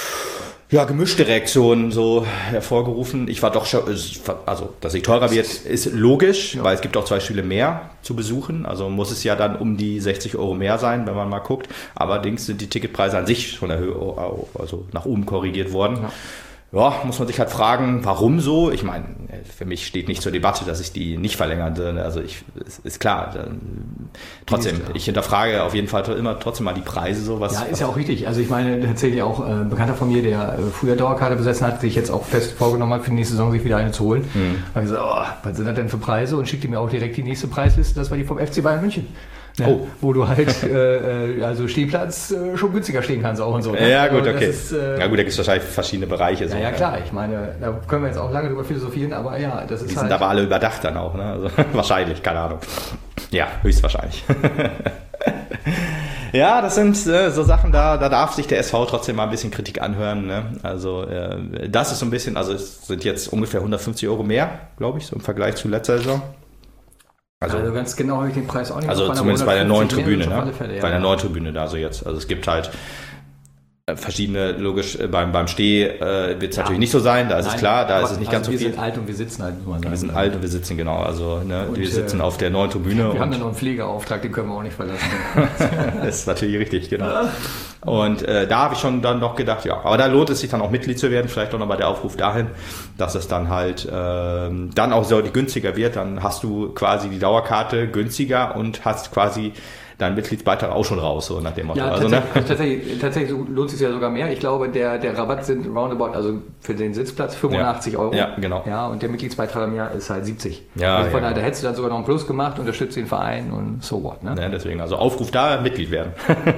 gemischte Reaktionen so hervorgerufen. Ich war doch schon, also, dass es teurer wird, ist logisch, weil es gibt auch 2 Spiele mehr zu besuchen. Also muss es ja dann um die 60 € mehr sein, wenn man mal guckt. Allerdings sind die Ticketpreise an sich von der Höhe, also nach oben korrigiert worden. Ja, muss man sich halt fragen, warum so? Ich meine, für mich steht nicht zur Debatte, dass ich die nicht verlängern will. Also ist klar. Trotzdem, ich hinterfrage auf jeden Fall immer trotzdem mal die Preise so. Ist ja auch richtig. Also ich meine, tatsächlich auch ein Bekannter von mir, der früher Dauerkarte besessen hat, sich jetzt auch fest vorgenommen hat, für die nächste Saison sich wieder eine zu holen. Habe ich gesagt, was sind das denn für Preise? Und schickte mir auch direkt die nächste Preisliste. Das war die vom FC Bayern München. Ja, wo du halt also Stehplatz schon günstiger stehen kannst auch und so. Ne? Ja gut, okay. Da gibt es wahrscheinlich verschiedene Bereiche. So, ja klar, ich meine, da können wir jetzt auch lange drüber philosophieren, aber ja, das ist die sind aber alle überdacht dann auch, ne? Also, wahrscheinlich, keine Ahnung. Ja, höchstwahrscheinlich. Ja, das sind so Sachen, da darf sich der SV trotzdem mal ein bisschen Kritik anhören. Ne? Also das ist so ein bisschen, also es sind jetzt ungefähr 150 € mehr, glaube ich, so im Vergleich zu letzter Saison. Also ganz genau habe ich den Preis auch nicht. Also zumindest bei der neuen Tribüne, ne? Bei der neuen Tribüne da so jetzt. Also es gibt halt verschiedene, logisch, beim Steh wird es natürlich nicht so sein, da ist es klar, da ist es nicht ganz so viel. Wir sind alt und wir sitzen halt, muss man sagen. Wir sind alt und wir sitzen, genau, also wir sitzen auf der neuen Tribüne. Wir haben dann noch einen Pflegeauftrag, den können wir auch nicht verlassen. Das ist natürlich richtig, genau. Und da habe ich schon dann noch gedacht, ja, aber da lohnt es sich dann auch Mitglied zu werden, vielleicht auch nochmal der Aufruf dahin, dass es dann halt dann auch so günstiger wird, dann hast du quasi die Dauerkarte günstiger und hast quasi deinen Mitgliedsbeitrag auch schon raus, so nach dem Motto. Ja, tatsächlich lohnt es sich ja sogar mehr. Ich glaube, der Rabatt sind roundabout, also für den Sitzplatz 85 €. Ja, genau. Ja, und der Mitgliedsbeitrag im Jahr ist halt 70. Ja, also von daher, da hättest du dann sogar noch einen Plus gemacht, unterstützt den Verein und so what. Ne? Ja, deswegen, also Aufruf da, Mitglied werden.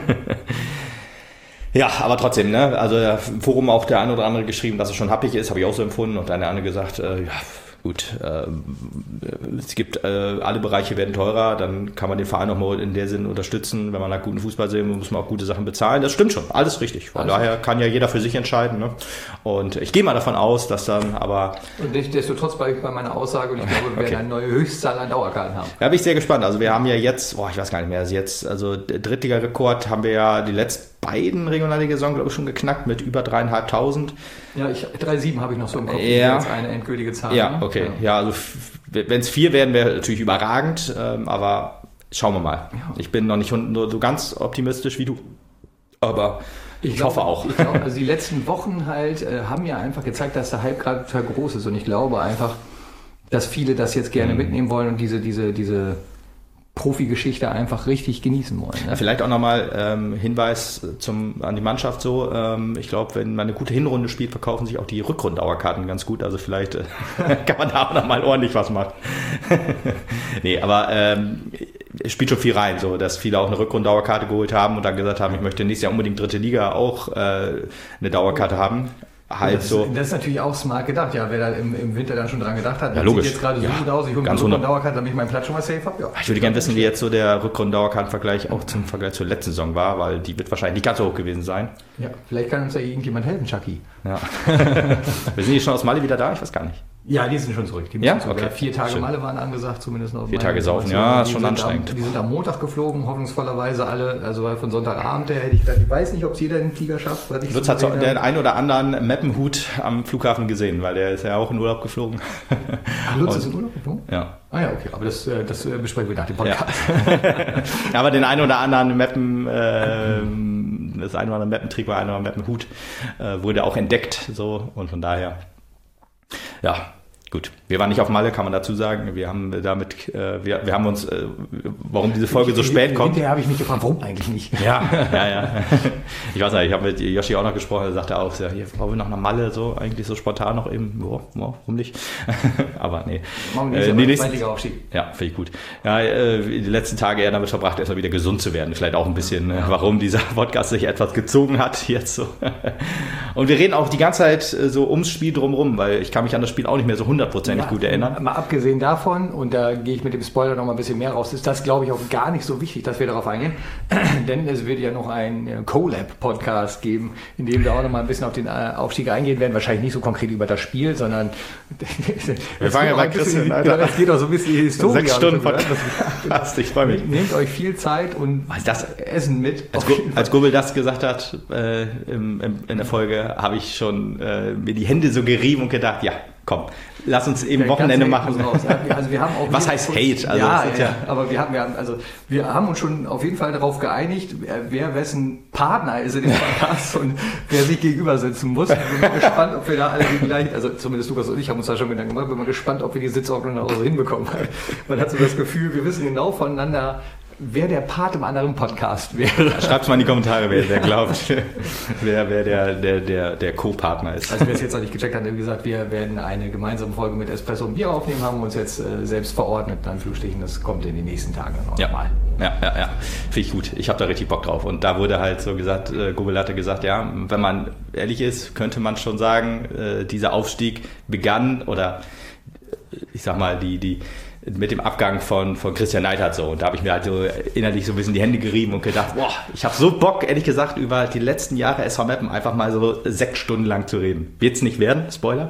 Ja, aber trotzdem, ne? Also im Forum auch der eine oder andere geschrieben, dass es schon happig ist, habe ich auch so empfunden und der andere gesagt, gut, es gibt, alle Bereiche werden teurer, dann kann man den Verein auch mal in der Sinn unterstützen, wenn man da guten Fußball sehen will, muss man auch gute Sachen bezahlen, das stimmt schon, alles richtig, von daher kann ja jeder für sich entscheiden, ne? Und ich gehe mal davon aus, dass dann aber... Und nichtsdestotrotz bei meiner Aussage, und ich glaube, wir werden eine neue Höchstzahl an Dauerkarten haben. Da bin ich sehr gespannt, also wir haben ja jetzt, ich weiß gar nicht mehr, also der Drittliga-Rekord haben wir ja die letzten beiden Regionalliga-Saison, glaube ich, schon geknackt mit über 3.500. Ja, 3,7 habe ich noch so im Kopf. Ja. Das ist eine endgültige Zahl. Ja, okay. Ja, also wenn es 4 werden, wäre natürlich überragend, aber schauen wir mal. Ja. Ich bin noch nicht so ganz optimistisch wie du, aber Ich hoffe auch. Ich glaube, also die letzten Wochen halt haben ja einfach gezeigt, dass der Hype gerade total groß ist. Und ich glaube einfach, dass viele das jetzt gerne mitnehmen wollen und diese Profi-Geschichte einfach richtig genießen wollen. Ne? Ja, vielleicht auch nochmal Hinweis an die Mannschaft so. Ich glaube, wenn man eine gute Hinrunde spielt, verkaufen sich auch die Rückrundendauerkarten ganz gut. Also vielleicht kann man da auch nochmal ordentlich was machen. Nee, aber es spielt schon viel rein, so dass viele auch eine Rückrundendauerkarte geholt haben und dann gesagt haben, ich möchte nächstes Jahr unbedingt 3. Liga auch eine Dauerkarte haben. Halt das, so. Das ist natürlich auch smart gedacht, ja, wer da im Winter dann schon dran gedacht hat, ja, logisch. Sieht jetzt gerade so gut aus, ich hole mir eine Rückrundendauerkarte, damit ich meinen Platz schon mal safe habe. Ja. Ich würde gerne wissen, wie jetzt so der Rückrundendauerkartenvergleich auch zum Vergleich zur letzten Saison war, weil die wird wahrscheinlich nicht ganz so hoch gewesen sein. Ja, vielleicht kann uns ja irgendjemand helfen, Chucky. Ja. Wir sind die schon aus Malle wieder da? Ich weiß gar nicht. Ja, die sind schon zurück. Die ja? zurück. Okay. 4 Tage Schön. Malle waren angesagt, zumindest noch. 4 Tage saufen, ja, ist schon anstrengend. Die sind am Montag geflogen, hoffnungsvollerweise alle, also von Sonntagabend her hätte ich weiß nicht, ob es jeder den Flieger schafft. Lutz hat den einen oder anderen Meppenhut am Flughafen gesehen, weil der ist ja auch in Urlaub geflogen. Ach, Lutz ist in Urlaub geflogen? Ja. Ah ja, okay, aber das besprechen wir nach dem Podcast. Ja. Aber den einen oder anderen Meppen, das eine oder andere Meppentrick war, ein oder andere Meppenhut, wurde auch entdeckt, so, und von daher, ja. Gut, wir waren nicht auf Malle, kann man dazu sagen. Wir haben damit, wir haben uns, warum diese Folge so spät kommt. Hinterher habe ich mich gefragt, warum eigentlich nicht? Ja. Ich weiß nicht, ich habe mit Yoshi auch noch gesprochen, er sagte auch, hier, wollen wir noch nach Malle, so eigentlich so spontan noch eben, warum nicht? Aber nee. Machen wir nächste Aufstieg. Ja, finde ich gut. Ja, die letzten Tage eher damit verbracht, erstmal wieder gesund zu werden. Vielleicht auch ein bisschen, warum dieser Podcast sich etwas gezogen hat jetzt so. Und wir reden auch die ganze Zeit so ums Spiel drumherum, weil ich kann mich an das Spiel auch nicht mehr so 100% gut erinnern. Mal abgesehen davon, und da gehe ich mit dem Spoiler noch mal ein bisschen mehr raus, ist das, glaube ich, auch gar nicht so wichtig, dass wir darauf eingehen, denn es wird ja noch einen Collab-Podcast geben, in dem wir auch noch mal ein bisschen auf den Aufstieg eingehen werden, wahrscheinlich nicht so konkret über das Spiel, sondern wir fangen ja bei Christian, Alter. Das geht auch so ein bisschen die Historie. 6 Stunden Podcast, ich freue mich. Nehmt euch viel Zeit und Essen mit. Als Gubbel das gesagt hat in der Folge, habe ich schon mir die Hände so gerieben und gedacht, ja, komm, lass uns eben Wochenende machen. Also wir haben auch was heißt Hate? Also aber wir haben uns schon auf jeden Fall darauf geeinigt, wer wessen Partner ist in dem Podcast und wer sich gegenüber sitzen muss. Ich bin mal gespannt, ob wir da alle gleich, also zumindest Lukas und ich haben uns da schon Gedanken gemacht, bin mal gespannt, ob wir die Sitzordnung auch so hinbekommen. Man hat so das Gefühl, wir wissen genau voneinander, wer der Part im anderen Podcast wäre. Schreibt mal in die Kommentare, wer glaubt, wer der Co-Partner ist. Also wer es jetzt noch nicht gecheckt hat, wie gesagt, wir werden eine gemeinsame Folge mit Espresso und Bier aufnehmen, haben uns jetzt selbst verordnet, in Anführungsstrichen, das kommt in den nächsten Tagen dann auch nochmal. Ja. Finde ich gut. Ich habe da richtig Bock drauf. Und da wurde halt so gesagt, Gubbel hatte gesagt, ja, wenn man ehrlich ist, könnte man schon sagen, dieser Aufstieg begann oder ich sag mal, mit dem Abgang von Christian Neidhardt so. Und da habe ich mir halt so innerlich so ein bisschen die Hände gerieben und gedacht, boah, ich habe so Bock, ehrlich gesagt, über die letzten Jahre SV Meppen einfach mal so 6 Stunden lang zu reden. Wird's nicht werden, Spoiler,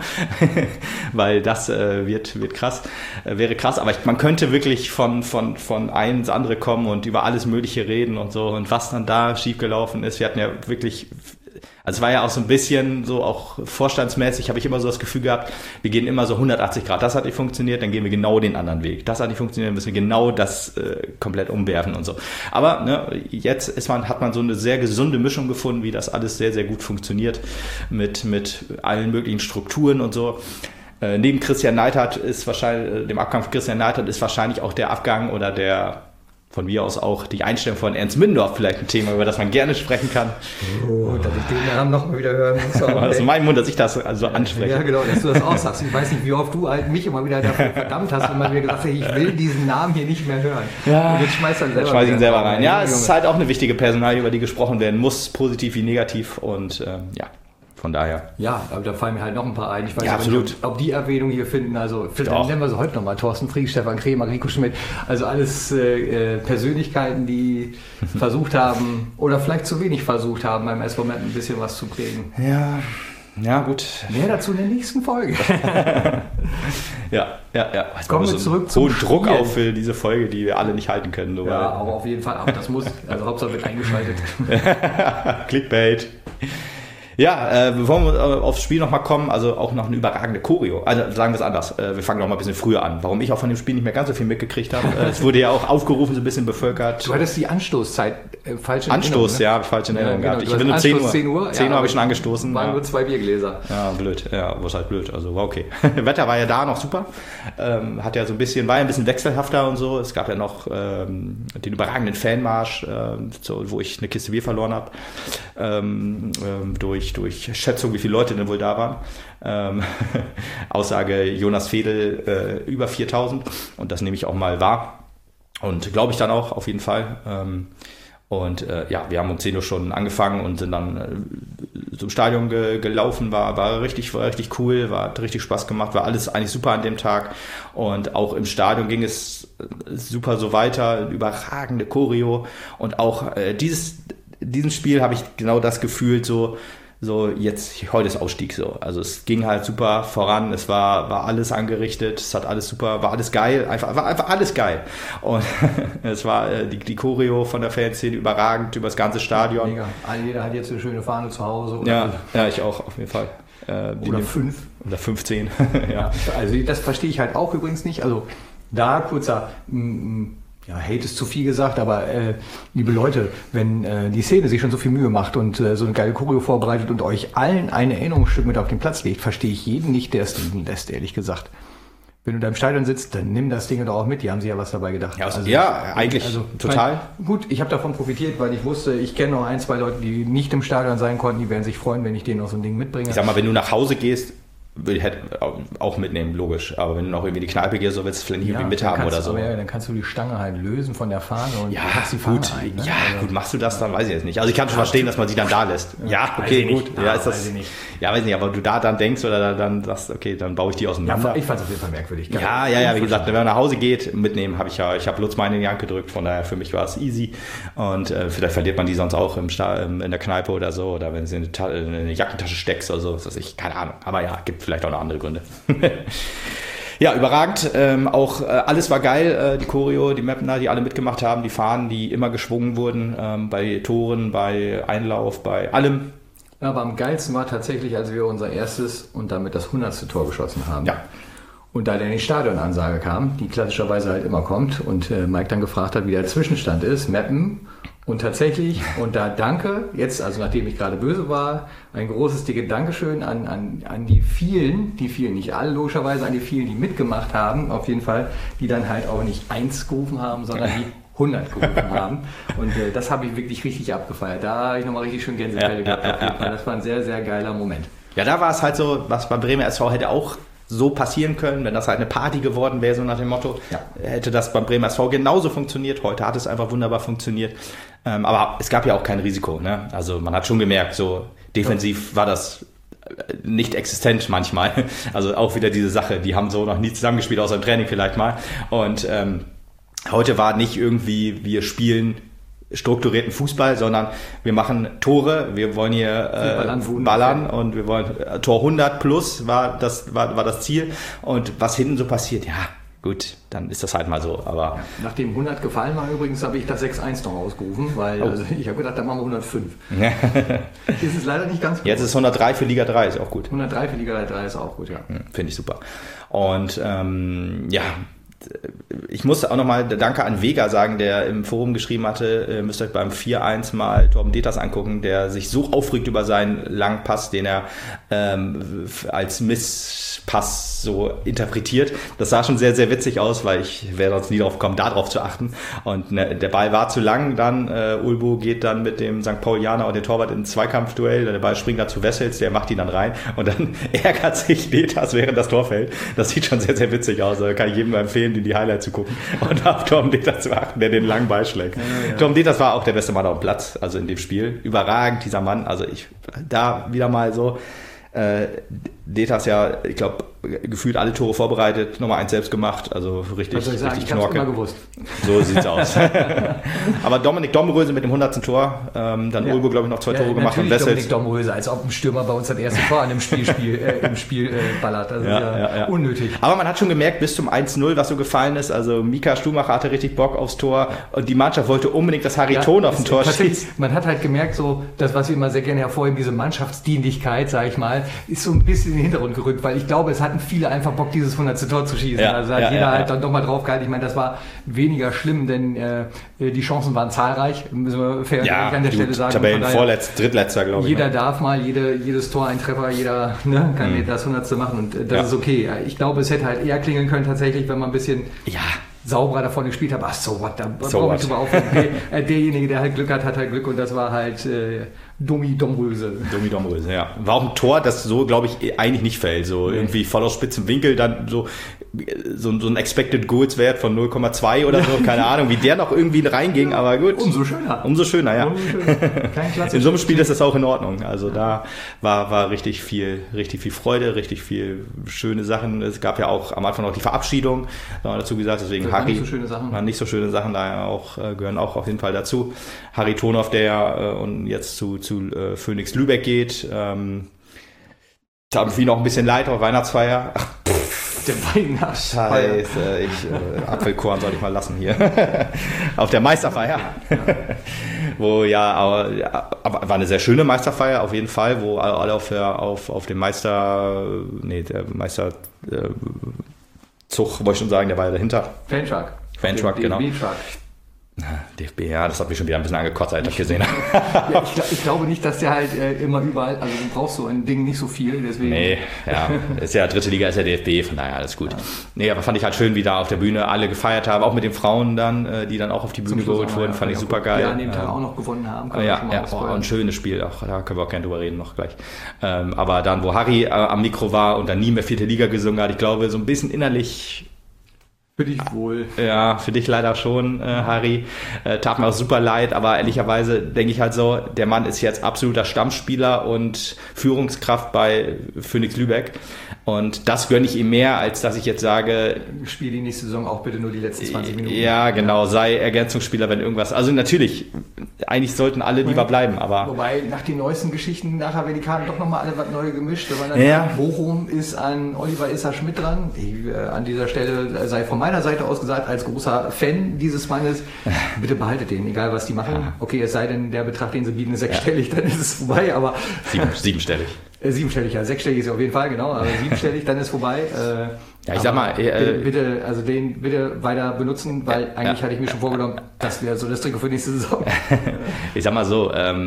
weil das wird krass, wäre krass. Aber man könnte wirklich von einem ins andere kommen und über alles Mögliche reden und so. Und was dann da schiefgelaufen ist, wir hatten ja wirklich... Also es war ja auch so ein bisschen so auch vorstandsmäßig, habe ich immer so das Gefühl gehabt, wir gehen immer so 180 Grad, das hat nicht funktioniert, dann gehen wir genau den anderen Weg. Das hat nicht funktioniert, dann müssen wir genau das komplett umwerfen und so. Aber jetzt hat man so eine sehr gesunde Mischung gefunden, wie das alles sehr, sehr gut funktioniert mit allen möglichen Strukturen und so. Neben Christian Neidhardt dem Abgang von Christian Neidhardt ist wahrscheinlich auch der Abgang oder von mir aus auch die Einstellung von Ernst Mindorf vielleicht ein Thema, über das man gerne sprechen kann. Oh, dass ich den Namen noch mal wieder hören muss. Das ist mein Mund, dass ich das also anspreche. Ja, genau, dass du das auch sagst. Ich weiß nicht, wie oft du mich immer wieder dafür verdammt hast, wenn man mir gesagt hat, ich will diesen Namen hier nicht mehr hören. Ja, und jetzt schmeiß ihn selber rein. Ja, es ist halt auch eine wichtige Personalie, über die gesprochen werden muss, positiv wie negativ und von daher. Ja, aber da fallen mir halt noch ein paar ein. Ich weiß nicht, ob die Erwähnung hier finden. Also dann nennen wir sie heute nochmal. Thorsten Frieck, Stefan Kremer, Rico Schmidt. Also alles Persönlichkeiten, die versucht haben oder vielleicht zu wenig versucht haben, beim SV Meppen ein bisschen was zu prägen. Ja, gut. Mehr dazu in der nächsten Folge. Ja. Kommen wir zurück zum hohen Druck auf für diese Folge, die wir alle nicht halten können. So ja, aber auf jeden Fall. Aber das muss, also Hauptsache wird eingeschaltet. Clickbait. Ja, bevor wir aufs Spiel nochmal kommen, also auch noch eine überragende Choreo. Also sagen wir es anders, wir fangen noch mal ein bisschen früher an. Warum ich auch von dem Spiel nicht mehr ganz so viel mitgekriegt habe. Es wurde ja auch aufgerufen, so ein bisschen bevölkert. Du hattest die Anstoßzeit falsch in Erinnerung. Anstoß, ne? Ja, habe ich falsch in Erinnerung gehabt. Ich bin um 10 Uhr. 10 Uhr habe ich schon angestoßen. Waren nur 2 Biergläser. Ja, blöd. Ja, was halt blöd. Also war okay. Wetter war ja da noch super. Hat ja so ein bisschen, war ja ein bisschen wechselhafter und so. Es gab ja noch den überragenden Fanmarsch, wo ich eine Kiste Bier verloren habe. Durch Schätzung, wie viele Leute denn wohl da waren. Aussage Jonas Fedel über 4.000 und das nehme ich auch mal wahr und glaube ich dann auch auf jeden Fall. Wir haben um 10 Uhr schon angefangen und sind dann zum Stadion gelaufen, war richtig cool, hat richtig Spaß gemacht, war alles eigentlich super an dem Tag und auch im Stadion ging es super so weiter, überragende Choreo und auch diesem Spiel habe ich genau das gefühlt, so jetzt, heute ist Ausstieg so. Also es ging halt super voran, es war alles angerichtet, es hat alles super, war alles geil, war einfach alles geil. Und es war die Choreo von der Fanszene überragend über das ganze Stadion. Mega. Jeder hat jetzt eine schöne Fahne zu Hause. Ja, ich auch auf jeden Fall. Oder 5. Oder 15. Ja. Also das verstehe ich halt auch übrigens nicht. Also da kurzer... Hate ist zu viel gesagt, aber liebe Leute, wenn die Szene sich schon so viel Mühe macht und so eine geile Choreo vorbereitet und euch allen ein Erinnerungsstück mit auf den Platz legt, verstehe ich jeden nicht, der es liegen lässt, ehrlich gesagt. Wenn du da im Stadion sitzt, dann nimm das Ding doch auch mit, die haben sich ja was dabei gedacht. Ja, eigentlich total. Gut, ich habe davon profitiert, weil ich wusste, ich kenne noch 1, 2 Leute, die nicht im Stadion sein konnten, die werden sich freuen, wenn ich denen noch so ein Ding mitbringe. Ich sag mal, wenn du nach Hause gehst, will ich halt auch mitnehmen, logisch. Aber wenn du noch irgendwie die Kneipe gehst, so willst du vielleicht nicht irgendwie mithaben oder so. Dann kannst du die Stange halt lösen von der Fahne und hast die Fahne gut. ein, ne? Gut, machst du das dann, weiß ich jetzt nicht. Also ich kann schon verstehen, dass man sie dann da lässt. Ja, okay, gut. Weiß ich nicht. Ja, weiß nicht, aber du da dann denkst oder dann sagst, okay, dann baue ich die auseinander. Ja, ich fand es auf jeden Fall merkwürdig. Ja, wie gesagt, wenn man nach Hause geht, mitnehmen ich habe Lutz meine in die Hand gedrückt, von daher für mich war es easy. Und vielleicht verliert man die sonst auch in der Kneipe oder so, oder wenn du sie in eine Jackentasche steckst oder so, was weiß ich, keine Ahnung. Aber ja, gibt vielleicht auch noch andere Gründe. Ja, überragend. Alles war geil. Die Choreo, die Mapner, die alle mitgemacht haben, die Fahnen, die immer geschwungen wurden, bei Toren, bei Einlauf, bei allem. Ja, aber am geilsten war tatsächlich, als wir unser erstes und damit das 100. Tor geschossen haben. Ja. Und da dann die Stadionansage kam, die klassischerweise halt immer kommt und Mike dann gefragt hat, wie der Zwischenstand ist, Mappen. Und tatsächlich, und da danke, jetzt, also nachdem ich gerade böse war, ein großes, dicke Dankeschön an die vielen, nicht alle logischerweise, an die vielen, die mitgemacht haben, auf jeden Fall, die dann halt auch nicht 1 gerufen haben, sondern die 100 gerufen haben. Und das habe ich wirklich richtig abgefeiert. Da habe ich nochmal richtig schön Gänsehaut gehabt. Auf jeden Fall. Das war ein sehr, sehr geiler Moment. Ja, da war es halt so, was beim Bremer SV hätte auch so passieren können, wenn das halt eine Party geworden wäre, so nach dem Motto, hätte das beim Bremer SV genauso funktioniert. Heute hat es einfach wunderbar funktioniert. Aber es gab ja auch kein Risiko. Ne? Also man hat schon gemerkt, so defensiv war das nicht existent manchmal. Also auch wieder diese Sache, die haben so noch nie zusammengespielt, außer im Training vielleicht mal. Und heute war nicht irgendwie, wir spielen strukturierten Fußball, sondern wir machen Tore, wir wollen hier ballern und wir wollen Tor 100 plus war das Ziel. Und was hinten so passiert, ja gut, dann ist das halt mal so. Aber nachdem 100 gefallen war übrigens, habe ich das 6-1 noch ausgerufen, weil also ich habe gedacht, dann machen wir 105. Ist es leider nicht ganz gut. Jetzt ist 103 für Liga 3, ist auch gut. 103 für Liga 3 ist auch gut, ja. Finde ich super. Und ich muss auch nochmal Danke an Vega sagen, der im Forum geschrieben hatte, müsst euch beim 4-1 mal Torben Deters angucken, der sich so aufregt über seinen langen Pass, den er als Misspass so interpretiert. Das sah schon sehr, sehr witzig aus, weil ich wäre sonst nie drauf gekommen, darauf zu achten. Und der Ball war zu lang, dann Ulbo geht dann mit dem St. Paulianer und dem Torwart in ein Zweikampfduell, der Ball springt dann zu Wessels, der macht ihn dann rein und dann ärgert sich Deters, während das Tor fällt. Das sieht schon sehr, sehr witzig aus. Also kann ich jedem nur empfehlen, die Highlights zu gucken und auf Torben Deters zu achten, der den langen Ball schlägt. Ja. Torben Deters war auch der beste Mann auf dem Platz, also in dem Spiel. Überragend, dieser Mann. Also da wieder mal so, Deters ja, ich glaube, gefühlt alle Tore vorbereitet, nochmal eins selbst gemacht, also richtig Knorke. Ich hab's immer gewusst. So sieht's aus. Aber Dominik Domröse mit dem 100. Tor, dann Ulbo, glaube ich, noch 2 Tore gemacht. Und Dominik Domröse, als ob ein Stürmer bei uns das erste Tor an dem Spiel ballert. Das ist unnötig. Aber man hat schon gemerkt, bis zum 1-0, was so gefallen ist, also Mika Stumacher hatte richtig Bock aufs Tor und die Mannschaft wollte unbedingt, dass Harry Thon auf dem Tor schießt. Man hat halt gemerkt, so das, was wir immer sehr gerne hervorheben, diese Mannschaftsdienlichkeit, sag ich mal, ist so ein bisschen in den Hintergrund gerückt, weil ich glaube, es hatten viele einfach Bock, dieses 100. Tor zu schießen. Also hat jeder halt dann doch mal drauf gehalten. Ich meine, das war weniger schlimm, denn die Chancen waren zahlreich, müssen wir fair an der Stelle sagen. Drittletzter, glaube ich. Jeder darf mal, jedes Tor ein Treffer, jeder kann das 100. machen und das ist okay. Ich glaube, es hätte halt eher klingeln können tatsächlich, wenn man ein bisschen sauberer davon gespielt hat. Ach, so what, da brauche ich drüber aufhören. Derjenige, der halt Glück hat halt Glück und das war halt Domi Domröse, ja. War auch ein Tor, das so, glaube ich, eigentlich nicht fällt. So irgendwie voll aus spitzem Winkel, dann so ein Expected Goals Wert von 0,2 oder so, keine Ahnung, wie der noch irgendwie reinging, aber gut. Umso schöner, ja. In so einem Spiel ist das auch in Ordnung. Also da war richtig viel Freude, richtig viel schöne Sachen. Es gab ja auch am Anfang noch die Verabschiedung, dazu gesagt, deswegen Harry. Waren nicht so schöne Sachen, daher auch gehören auch auf jeden Fall dazu. Harry Thonhoff, der und jetzt zu Phoenix Lübeck geht. Tat mir noch ein bisschen leid auf Weihnachtsfeier. Der Weihnachtsfeier. Scheiße, Apfelkorn soll ich mal lassen hier. Auf der Meisterfeier. Wo aber war eine sehr schöne Meisterfeier auf jeden Fall, wo alle auf dem Meisterzug, wollte ich schon sagen, der war ja dahinter. Fanshark, genau. DFB, das hat mich schon wieder ein bisschen angekotzt, als ich gesehen habe. Ich glaube nicht, dass der halt immer überall, also du brauchst so ein Ding nicht so viel, deswegen. Nee, ist ja dritte Liga, ist ja DFB, von daher alles gut. Ja. Nee, aber fand ich halt schön, wie da auf der Bühne alle gefeiert haben, auch mit den Frauen dann, die dann auch auf die Bühne geholt wurden, fand ich super geil. Ja, an dem Tag auch noch gewonnen haben. Ein schönes Spiel, auch da können wir auch gerne drüber reden noch gleich. Aber dann, wo Harry am Mikro war und dann nie mehr 4. Liga gesungen hat, ich glaube, so ein bisschen innerlich. Für dich wohl. Ja, für dich leider schon, Harry. Tat mir auch super leid, aber ehrlicherweise denke ich halt so, der Mann ist jetzt absoluter Stammspieler und Führungskraft bei Phoenix Lübeck. Und das gönne ich ihm mehr, als dass ich jetzt sage... Spiel die nächste Saison auch bitte nur die letzten 20 Minuten. Ja, genau, sei Ergänzungsspieler, wenn irgendwas... Also natürlich, eigentlich sollten alle lieber bleiben, aber... Wobei, nach den neuesten Geschichten, nachher werden die Karten doch nochmal alle was neu gemischt. Bochum ist an Oliver Isser-Schmidt dran. An dieser Stelle sei von meiner Seite aus gesagt, als großer Fan dieses Mannes, bitte behaltet den, egal was die machen. Ja. Okay, es sei denn, der Betrag, den sie bieten, ist sechsstellig, dann ist es vorbei, aber... Siebenstellig. Siebenstellig, ja. Sechsstellig ist auf jeden Fall, genau, aber siebenstellig, dann ist vorbei. Ich sag mal... den bitte weiter benutzen, weil eigentlich hatte ich mir schon vorgenommen, das wäre so das Trikot für nächste Saison. Ich sag mal so,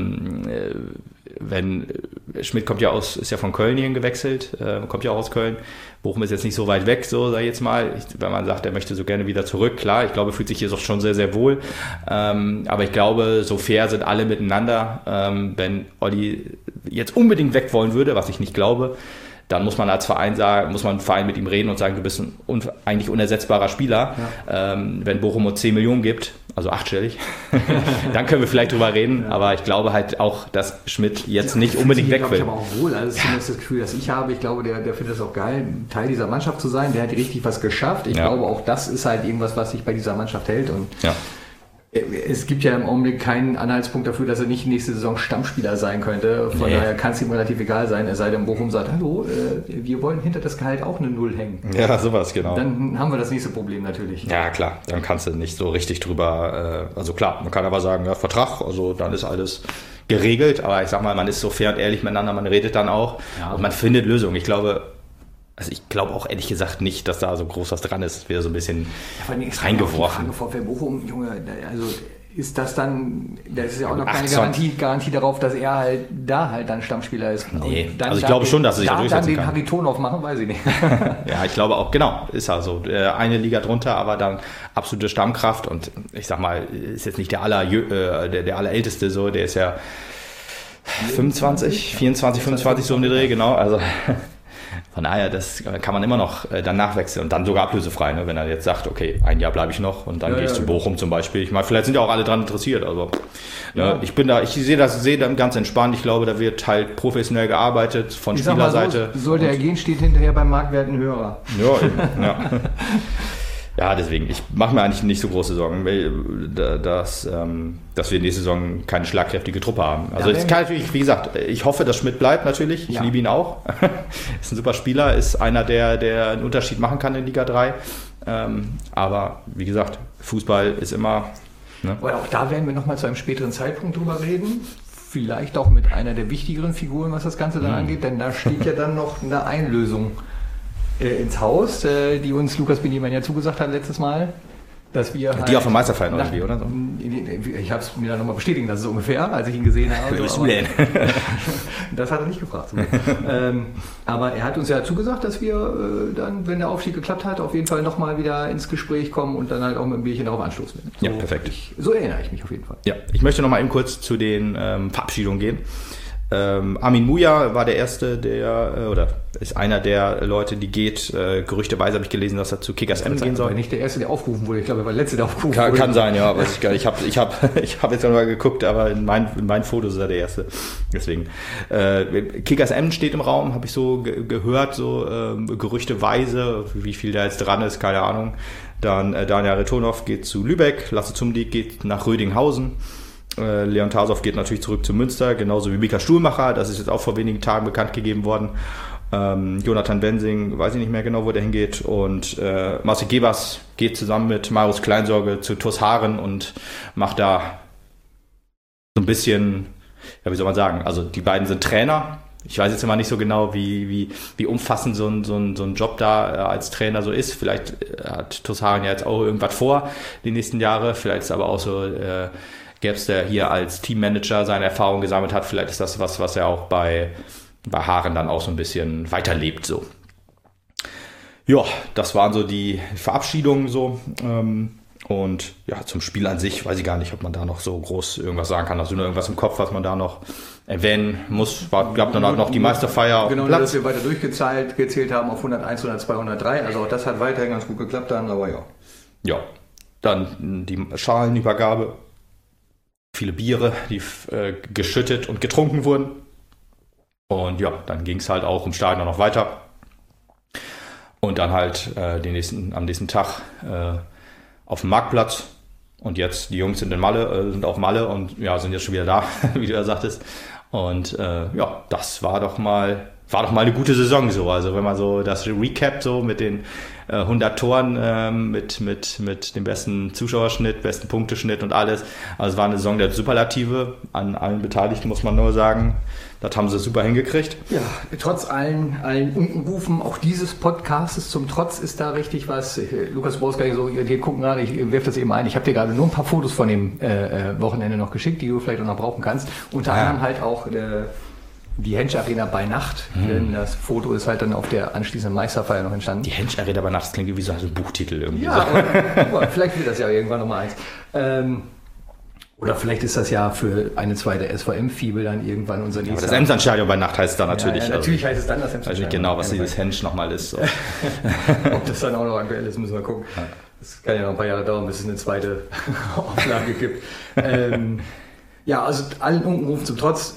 wenn Schmidt ist ja von Köln hierhin gewechselt, kommt ja auch aus Köln. Bochum ist jetzt nicht so weit weg, so sag ich jetzt mal. Wenn man sagt, er möchte so gerne wieder zurück, klar, ich glaube, er fühlt sich hier doch schon sehr, sehr wohl. Aber ich glaube, so fair sind alle miteinander. Wenn Olli jetzt unbedingt weg wollen würde, was ich nicht glaube, dann muss man als Verein sagen, muss man im Verein mit ihm reden und sagen, du bist ein eigentlich unersetzbarer Spieler. Ja. Wenn Bochum uns 10 Millionen gibt, also 8-stellig, dann können wir vielleicht drüber reden. Ja. Aber ich glaube halt auch, dass Schmidt jetzt nicht unbedingt weg will. Ich habe auch wohl, also das ist zumindest das Gefühl, das ich habe. Ich glaube, der findet es auch geil, Teil dieser Mannschaft zu sein. Der hat richtig was geschafft. Ich glaube, auch das ist halt irgendwas, was sich bei dieser Mannschaft hält. Und es gibt ja im Augenblick keinen Anhaltspunkt dafür, dass er nicht nächste Saison Stammspieler sein könnte. Von daher kann es ihm relativ egal sein, es sei denn, Bochum sagt, hallo, wir wollen hinter das Gehalt auch eine Null hängen. Ja, sowas, genau. Dann haben wir das nächste Problem natürlich. Ja, klar, dann kannst du nicht so richtig drüber, also klar, man kann aber sagen, ja, Vertrag, also dann ist alles geregelt, aber ich sag mal, man ist so fair und ehrlich miteinander, man redet dann auch und man findet Lösungen. Ich glaube auch ehrlich gesagt nicht, dass da so groß was dran ist. Wieder so ein bisschen reingeworfen. Vor Bochum, Junge, also ist das dann, das ist ja auch noch keine Garantie darauf, dass er halt dann Stammspieler ist. Nee, also ich glaube schon, dass er sich da durchsetzen kann. Dann den Harry Thonhoff machen, weiß ich nicht. Ja, ich glaube auch, genau, ist also eine Liga drunter, aber dann absolute Stammkraft und ich sag mal, ist jetzt nicht der allerälteste so, der ist ja 24, 25 so um den Dreh, genau, also Von daher, das kann man immer noch dann nachwechseln und dann sogar ablösefrei, ne? Wenn er jetzt sagt, okay, ein Jahr bleibe ich noch und dann gehe ich zu Bochum zum Beispiel. Ich meine, vielleicht sind ja auch alle dran interessiert. Also ich sehe das ganz entspannt. Ich glaube, da wird halt professionell gearbeitet von Spielerseite. So, sollte er gehen, steht hinterher beim marktwerten Hörer. Ja, eben, ja. Ja, deswegen, ich mache mir eigentlich nicht so große Sorgen, dass wir nächste Saison keine schlagkräftige Truppe haben. Also es kann natürlich, wie gesagt, ich hoffe, dass Schmidt bleibt natürlich. Ich liebe ihn auch. Ist ein super Spieler, ist einer, der einen Unterschied machen kann in Liga 3. Aber wie gesagt, Fußball ist immer... Ne? Aber auch da werden wir nochmal zu einem späteren Zeitpunkt drüber reden. Vielleicht auch mit einer der wichtigeren Figuren, was das Ganze dann angeht, denn da steht ja dann noch eine Einlösung ins Haus, die uns Lukas Beniemann ja zugesagt hat letztes Mal, dass wir die auf dem Meisterfeiern irgendwie, oder so? Ich habe es mir dann nochmal bestätigen lassen, so ungefähr, als ich ihn gesehen habe. Wer bist du denn? Das hat er nicht gefragt. Aber er hat uns ja zugesagt, dass wir dann, wenn der Aufstieg geklappt hat, auf jeden Fall nochmal wieder ins Gespräch kommen und dann halt auch mit einem Bierchen darauf anstoßen. So, ja, perfekt. So erinnere ich mich auf jeden Fall. Ja, ich möchte nochmal eben kurz zu den Verabschiedungen gehen. Armin Muja war der Erste, oder ist einer der Leute, die geht. Gerüchteweise habe ich gelesen, dass er zu Kickers Emmen gehen soll. Aber nicht der Erste, der aufgerufen wurde. Ich glaube, er war der Letzte, der aufgerufen wurde. Kann sein, ja. Weiß ich gar nicht. Ich hab jetzt noch mal geguckt, aber in meinen Fotos ist er der Erste. Deswegen. Kickers Emmen steht im Raum, habe ich so gehört, so gerüchteweise. Wie viel da jetzt dran ist, keine Ahnung. Dann Daniel Retonov geht zu Lübeck, Lasse Zumdiek geht nach Rödinghausen. Leon Tarsow geht natürlich zurück zu Münster, genauso wie Mika Stuhlmacher, das ist jetzt auch vor wenigen Tagen bekannt gegeben worden. Jonathan Bensing, weiß ich nicht mehr genau, wo der hingeht. Und Marcel Gebers geht zusammen mit Marius Kleinsorge zu TuS Haaren und macht da so ein bisschen, ja, wie soll man sagen, also die beiden sind Trainer. Ich weiß jetzt immer nicht so genau, wie umfassend so ein Job da als Trainer so ist. Vielleicht hat TuS Haaren ja jetzt auch irgendwas vor die nächsten Jahre, vielleicht ist aber auch so... Gebs, der hier als Teammanager seine Erfahrung gesammelt hat, vielleicht ist das was er auch bei Haaren dann auch so ein bisschen weiterlebt. So. Ja, das waren so die Verabschiedungen so. Und ja, zum Spiel an sich weiß ich gar nicht, ob man da noch so groß irgendwas sagen kann. Hast du nur irgendwas im Kopf, was man da noch erwähnen muss? Gab dann noch die Meisterfeier. Genau, dass wir weiter gezählt haben auf 101, 102, 103. Also auch das hat weiterhin ganz gut geklappt dann, aber ja. Ja, dann die Schalenübergabe. Viele Biere, die geschüttet und getrunken wurden. Und ja, dann ging es halt auch im Stadion noch weiter. Und dann halt am nächsten Tag auf dem Marktplatz. Und jetzt, die Jungs sind auf Malle und ja, sind jetzt schon wieder da, wie du ja sagtest. Und ja, das war doch mal eine gute Saison so. Also wenn man so das Recap so mit den 100 Toren mit dem besten Zuschauerschnitt, besten Punkteschnitt und alles. Also es war eine Saison der Superlative an allen Beteiligten, muss man nur sagen. Das haben sie super hingekriegt. Ja, trotz allen Unkenrufen, auch dieses Podcasts zum Trotz ist da richtig was. Lukas, du brauchst gar nicht so irritiert gucken gerade, ich werfe das eben ein. Ich habe dir gerade nur ein paar Fotos von dem Wochenende noch geschickt, die du vielleicht auch noch brauchen kannst. Unter anderem halt auch die Hensch Arena bei Nacht, denn das Foto ist halt dann auf der anschließenden Meisterfeier noch entstanden. Die Hensch Arena bei Nacht, das klingt wie so ein Buchtitel irgendwie. Ja, aber vielleicht wird das ja irgendwann nochmal eins. Oder vielleicht ist das ja für eine zweite SVM-Fibel dann irgendwann unser nächstes. Aber das Emslandstadion bei Nacht heißt es dann natürlich. Ja, natürlich heißt es dann das Emslandstadion. Also genau, was dieses Hensch nochmal ist. So. Ob das dann auch noch aktuell ist, müssen wir gucken. Das kann ja noch ein paar Jahre dauern, bis es eine zweite Auflage gibt. Ja, also allen Unkenrufen zum Trotz,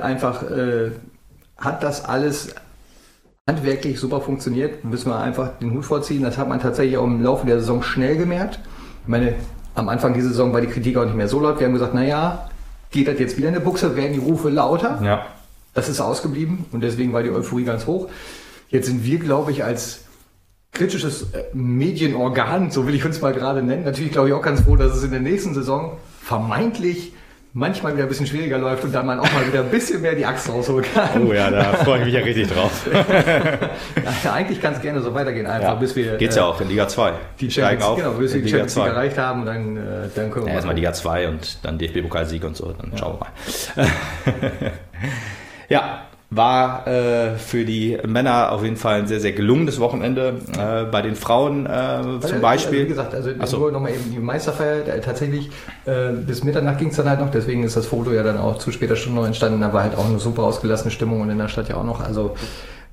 hat das alles handwerklich super funktioniert. Müssen wir einfach den Hut vorziehen. Das hat man tatsächlich auch im Laufe der Saison schnell gemerkt. Ich meine, am Anfang dieser Saison war die Kritik auch nicht mehr so laut. Wir haben gesagt, naja, geht das jetzt wieder in der Buchse, werden die Rufe lauter. Ja. Das ist ausgeblieben und deswegen war die Euphorie ganz hoch. Jetzt sind wir, glaube ich, als kritisches Medienorgan, so will ich uns mal gerade nennen, natürlich glaube ich auch ganz froh, dass es in der nächsten Saison vermeintlich manchmal wieder ein bisschen schwieriger läuft und dann man auch mal wieder ein bisschen mehr die Axt rausholen kann. Oh ja, da freue ich mich ja richtig drauf. Ja, eigentlich kann es gerne so weitergehen, einfach bis wir... Geht's ja auch in Liga 2. Die steigen auf. Genau, bis wir die Champions League erreicht haben und dann können wir erstmal Liga 2 und dann DFB-Pokalsieg und so, dann schauen wir mal. Ja, war für die Männer auf jeden Fall ein sehr, sehr gelungenes Wochenende. Bei den Frauen zum Beispiel. Wie gesagt, nur nochmal eben die Meisterfeier, tatsächlich bis Mitternacht ging es dann halt noch, deswegen ist das Foto ja dann auch zu später Stunde noch entstanden. Da war halt auch eine super ausgelassene Stimmung und in der Stadt ja auch noch. Also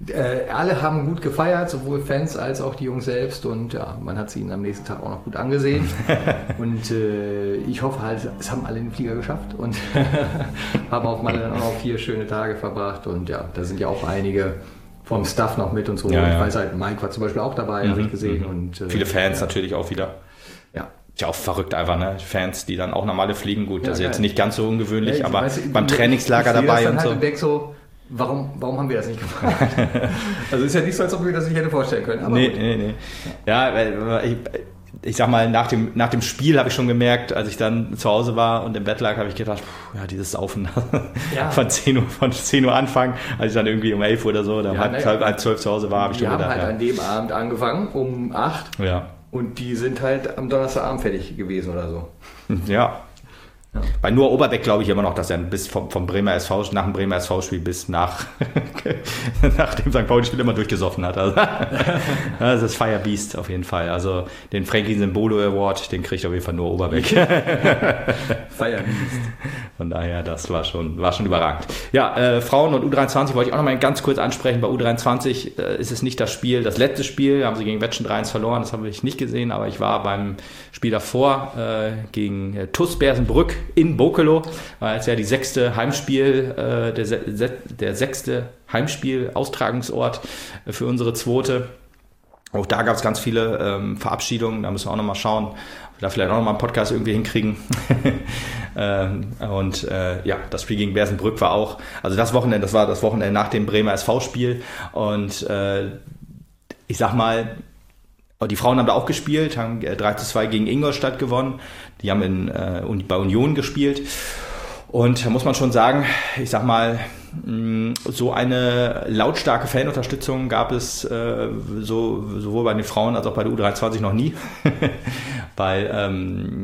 Alle haben gut gefeiert, sowohl Fans als auch die Jungs selbst und ja, man hat sie ihnen am nächsten Tag auch noch gut angesehen und ich hoffe halt, es haben alle den Flieger geschafft und haben auf Malle dann auch noch 4 schöne Tage verbracht und ja, da sind ja auch einige vom Staff noch mit und so. Ja, ja. Ich weiß halt, Mike war zum Beispiel auch dabei, habe ich gesehen. Und, viele Fans natürlich auch wieder. Ja. Ist ja auch verrückt einfach, ne? Fans, die dann auch normale fliegen, gut, das ist geil. jetzt nicht ganz so ungewöhnlich, Ja, aber weiß, beim Trainingslager dabei und so. Und denk so, warum haben wir das nicht gemacht? Also ist ja nicht so, als ob wir das nicht hätte vorstellen können. Aber Nee. Ja, weil ich sag mal, nach dem Spiel habe ich schon gemerkt, als ich dann zu Hause war und im Bett lag, habe ich gedacht, ja, dieses Saufen von 10 Uhr anfangen, als ich dann irgendwie um 11 Uhr oder so, oder halb 12 zu Hause war, habe ich schon gedacht. Wir haben halt an dem Abend angefangen, um 8. Ja. Und die sind halt am Donnerstagabend fertig gewesen oder so. Ja. Bei Noah Oberbeck glaube ich immer noch, dass er bis vom Bremer SV, nach dem Bremer SV-Spiel bis nach dem St. Pauli-Spiel immer durchgesoffen hat. Also, das ist Fire Beast auf jeden Fall. Also den Frankie Symbolo Award, den kriegt auf jeden Fall Noah Oberbeck. Fire Beast. Von daher, das war schon überragend. Ja, Frauen und U23 wollte ich auch noch mal ganz kurz ansprechen. Bei U23 ist es nicht das letzte Spiel, haben sie gegen Wettschen 3-1 verloren, das habe ich nicht gesehen, aber ich war beim Spiel davor gegen TuS Bersenbrück in Bokelo, war jetzt ja die 6. Heimspiel, der 6. Heimspiel-Austragungsort für unsere 2. Auch da gab es ganz viele Verabschiedungen, da müssen wir auch nochmal schauen, ob wir da vielleicht auch nochmal einen Podcast irgendwie hinkriegen. Das Spiel gegen Bersenbrück war auch, also das war das Wochenende nach dem Bremer SV-Spiel und ich sag mal, die Frauen haben da auch gespielt, haben 3-2 gegen Ingolstadt gewonnen. Die haben bei Union gespielt. Und da muss man schon sagen, ich sag mal, so eine lautstarke Fanunterstützung gab es sowohl bei den Frauen als auch bei der U23 noch nie. Weil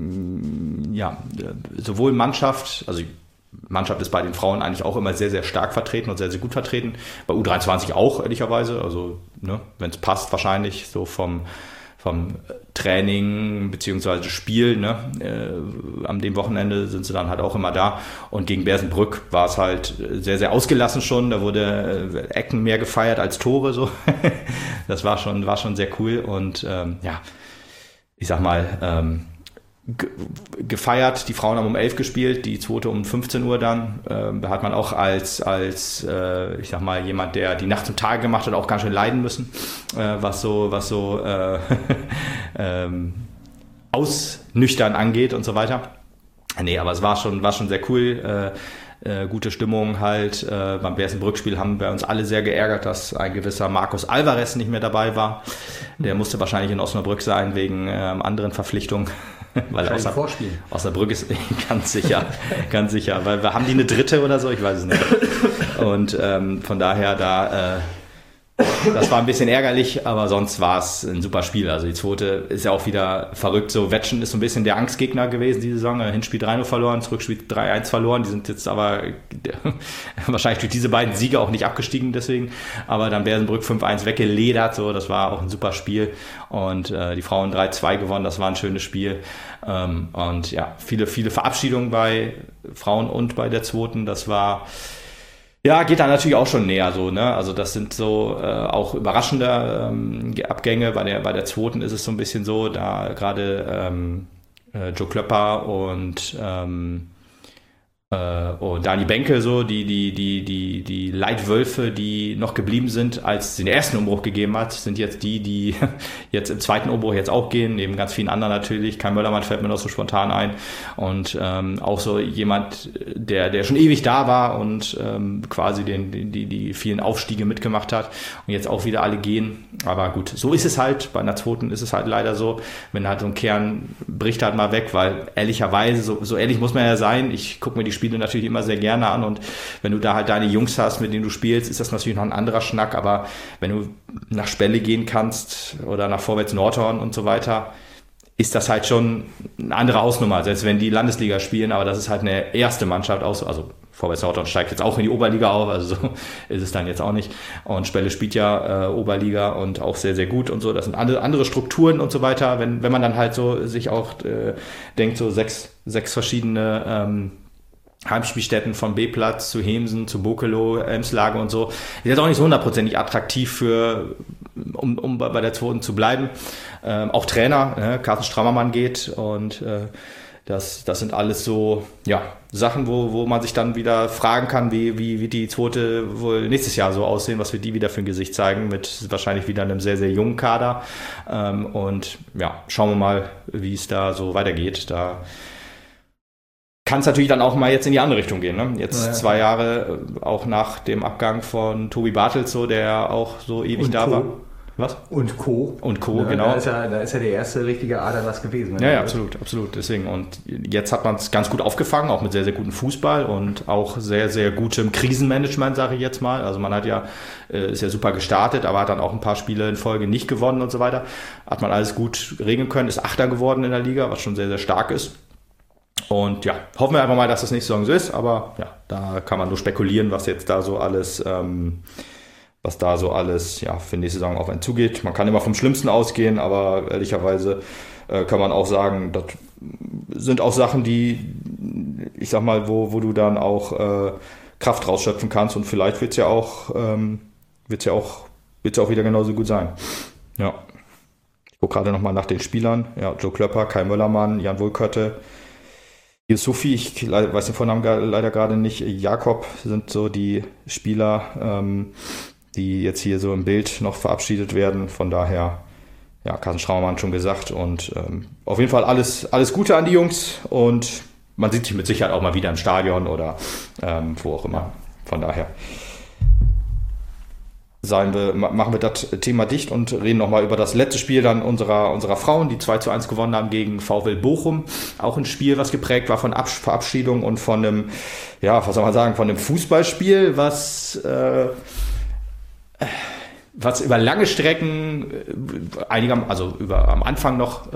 sowohl Mannschaft ist bei den Frauen eigentlich auch immer sehr, sehr stark vertreten und sehr, sehr gut vertreten. Bei U23 auch, ehrlicherweise. Also, ne, wenn es passt, wahrscheinlich so vom Training bzw. Spiel, ne, an dem Wochenende sind sie dann halt auch immer da. Und gegen Bersenbrück war es halt sehr, sehr ausgelassen schon. Da wurde Ecken mehr gefeiert als Tore. So. Das war schon sehr cool. Und ich sag mal, gefeiert. Die Frauen haben um 11 gespielt, die 2. um 15 Uhr dann. Da hat man auch als ich sag mal, jemand, der die Nacht zum Tag gemacht hat, auch ganz schön leiden müssen, was so ausnüchtern angeht und so weiter. Nee, aber es war schon sehr cool. Gute Stimmung halt. Beim Bersenbrück-Spiel haben wir uns alle sehr geärgert, dass ein gewisser Markus Alvarez nicht mehr dabei war. Der musste wahrscheinlich in Osnabrück sein wegen anderen Verpflichtungen. Weil Osnabrück ist ganz sicher, weil wir haben die eine 3. oder so, ich weiß es nicht. Und von daher das war ein bisschen ärgerlich, aber sonst war es ein super Spiel. Also die 2. ist ja auch wieder verrückt. So Wettschen ist so ein bisschen der Angstgegner gewesen diese Saison. Hinspiel 3-0 verloren, Rückspiel 3-1 verloren. Die sind jetzt aber wahrscheinlich durch diese beiden Siege auch nicht abgestiegen deswegen. Aber dann Bersenbrück 5-1 weggeledert. So, das war auch ein super Spiel. Und die Frauen 3-2 gewonnen. Das war ein schönes Spiel. Und ja, viele Verabschiedungen bei Frauen und bei der 2. Das war... Ja, geht da natürlich auch schon näher so, ne? Also das sind so auch überraschende Abgänge. Bei der 2. ist es so ein bisschen so, da gerade Joe Klöpper und Dani Benke, so die Leitwölfe, die noch geblieben sind, als es den ersten Umbruch gegeben hat, sind jetzt die jetzt im 2. Umbruch jetzt auch gehen, neben ganz vielen anderen natürlich. Kai Möllermann fällt mir noch so spontan ein und auch so jemand, der schon ewig da war und quasi die vielen Aufstiege mitgemacht hat und jetzt auch wieder alle gehen. Aber gut, so ist es halt. Bei einer 2. ist es halt leider so, wenn halt so ein Kern bricht halt mal weg, weil ehrlicherweise, so ehrlich muss man ja sein, ich gucke mir die Spiele natürlich immer sehr gerne an und wenn du da halt deine Jungs hast, mit denen du spielst, ist das natürlich noch ein anderer Schnack, aber wenn du nach Spelle gehen kannst oder nach Vorwärts Nordhorn und so weiter, ist das halt schon eine andere Hausnummer, selbst wenn die Landesliga spielen, aber das ist halt eine erste Mannschaft aus, also Vorwärts Nordhorn steigt jetzt auch in die Oberliga auf, also so ist es dann jetzt auch nicht. Und Spelle spielt ja Oberliga und auch sehr, sehr gut und so. Das sind andere Strukturen und so weiter. Wenn man dann halt so sich auch denkt, so sechs verschiedene Heimspielstätten von B-Platz zu Hemsen, zu Bokelo, Emslage und so. Ist jetzt auch nicht so 100% attraktiv um bei der zweiten zu bleiben. Auch Trainer, Carsten Strammermann geht und das sind alles so Sachen, wo man sich dann wieder fragen kann, wie die zweite wohl nächstes Jahr so aussehen, was wir die wieder für ein Gesicht zeigen, mit wahrscheinlich wieder einem sehr, sehr jungen Kader. Und schauen wir mal, wie es da so weitergeht. Da kann es natürlich dann auch mal jetzt in die andere Richtung gehen. Ne? Jetzt 2 Jahre, auch nach dem Abgang von Tobi Bartels, so, der auch so ewig da war. Was? Und Co. Genau. Da ist ja der erste richtige Aderlass gewesen. Ja, absolut. Deswegen. Und jetzt hat man es ganz gut aufgefangen, auch mit sehr, sehr gutem Fußball und auch sehr, sehr gutem Krisenmanagement, sage ich jetzt mal. Also man hat ist ja super gestartet, aber hat dann auch ein paar Spiele in Folge nicht gewonnen und so weiter. Hat man alles gut regeln können, ist Achter geworden in der Liga, was schon sehr, sehr stark ist. Und hoffen wir einfach mal, dass das nächste Saison so ist, aber da kann man nur spekulieren, was jetzt da so alles für nächste Saison auf einen zugeht. Man kann immer vom Schlimmsten ausgehen, aber ehrlicherweise kann man auch sagen, das sind auch Sachen, die, ich sag mal, wo du dann auch Kraft rausschöpfen kannst und vielleicht wird's ja auch wieder genauso gut sein. Ja. Ich gucke gerade nochmal nach den Spielern. Ja, Joe Klöpper, Kai Möllermann, Jan Wohlkötte, Yusufi, ich weiß den Vornamen leider gerade nicht, Jakob sind so die Spieler, die jetzt hier so im Bild noch verabschiedet werden. Von daher, Carsten Strammermann schon gesagt. Und auf jeden Fall alles Gute an die Jungs. Und man sieht sich mit Sicherheit auch mal wieder im Stadion oder wo auch immer. Von daher machen wir das Thema dicht und reden nochmal über das letzte Spiel dann unserer Frauen, die 2:1 gewonnen haben gegen VfL Bochum. Auch ein Spiel, was geprägt war von Verabschiedung und von einem, was soll man sagen, von einem Fußballspiel, was über lange Strecken am Anfang noch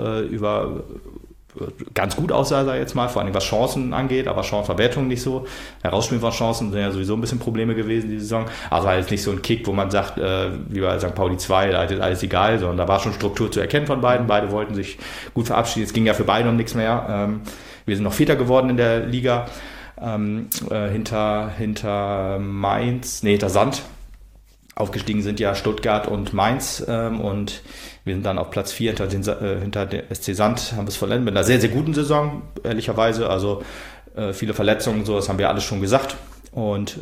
ganz gut aussah, sag ich jetzt mal, vor allem was Chancen angeht, aber Chancenverwertung nicht so. Herausspielen von Chancen sind ja sowieso ein bisschen Probleme gewesen die Saison. Also halt nicht so ein Kick, wo man sagt, wie bei St. Pauli 2, da ist alles egal, sondern da war schon Struktur zu erkennen von beiden. Beide wollten sich gut verabschieden. Es ging ja für beide um nichts mehr. Wir sind noch Vierter geworden in der Liga, hinter Sand. Aufgestiegen sind ja Stuttgart und Mainz und wir sind dann auf Platz 4 hinter der SC Sand, haben wir es vollendet mit einer sehr, sehr guten Saison, ehrlicherweise. Also viele Verletzungen, so, das haben wir alles schon gesagt. Und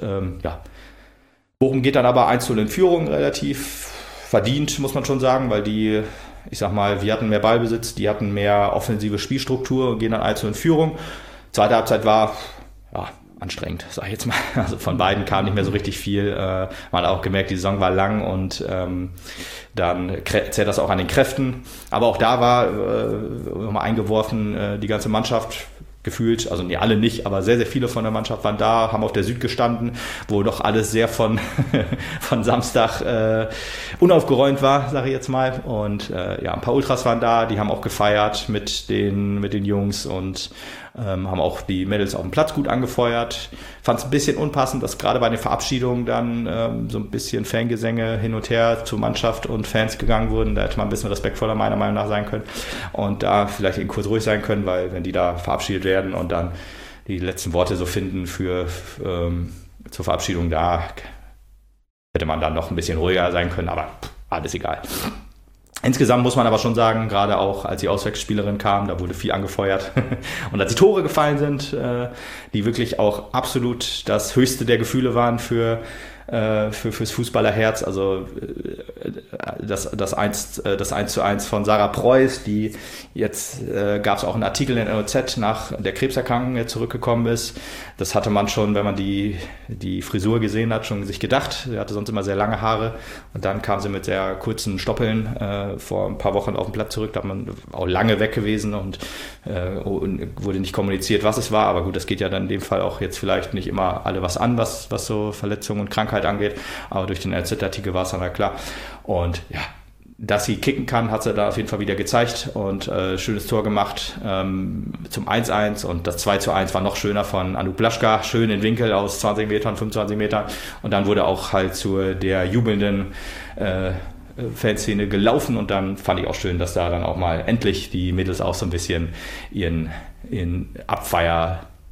Bochum geht dann aber 1:0 in Führung, relativ verdient, muss man schon sagen, weil wir hatten mehr Ballbesitz, die hatten mehr offensive Spielstruktur und gehen dann 1:0 in Führung. Zweite Halbzeit war anstrengend, sag ich jetzt mal. Also von beiden kam nicht mehr so richtig viel. Man hat auch gemerkt, die Saison war lang und dann zählt das auch an den Kräften. Aber auch da war nochmal eingeworfen, die ganze Mannschaft gefühlt, also alle nicht, aber sehr, sehr viele von der Mannschaft waren da, haben auf der Süd gestanden, wo doch alles sehr von Samstag unaufgeräumt war, sage ich jetzt mal. Und ein paar Ultras waren da, die haben auch gefeiert mit den Jungs und haben auch die Mädels auf dem Platz gut angefeuert. Fand es ein bisschen unpassend, dass gerade bei den Verabschiedungen dann so ein bisschen Fangesänge hin und her zu Mannschaft und Fans gegangen wurden. Da hätte man ein bisschen respektvoller meiner Meinung nach sein können und da vielleicht eben kurz ruhig sein können, weil wenn die da verabschiedet werden und dann die letzten Worte so finden zur Verabschiedung, da hätte man dann noch ein bisschen ruhiger sein können, aber alles egal. Insgesamt muss man aber schon sagen, gerade auch als die Auswechselspielerin kam, da wurde viel angefeuert und als die Tore gefallen sind, die wirklich auch absolut das höchste der Gefühle waren fürs Fußballerherz, also das 1:1 von Sarah Preuß, die jetzt gab es auch einen Artikel in der NOZ nach der Krebserkrankung, der zurückgekommen ist. Das hatte man schon, wenn man die Frisur gesehen hat, schon sich gedacht. Sie hatte sonst immer sehr lange Haare und dann kam sie mit sehr kurzen Stoppeln vor ein paar Wochen auf den Platz zurück. Da hat man auch lange weg gewesen und wurde nicht kommuniziert, was es war. Aber gut, das geht ja dann in dem Fall auch jetzt vielleicht nicht immer alle was an, was so Verletzungen und Krankheit angeht. Aber durch den NZ-Artikel war es dann klar. Und ja, dass sie kicken kann, hat sie da auf jeden Fall wieder gezeigt und schönes Tor gemacht zum 1:1 und das 2:1 war noch schöner von Anouk Blaschka, schön in Winkel aus 20 Metern, 25 Metern und dann wurde auch halt zu der jubelnden Fanszene gelaufen und dann fand ich auch schön, dass da dann auch mal endlich die Mädels auch so ein bisschen ihren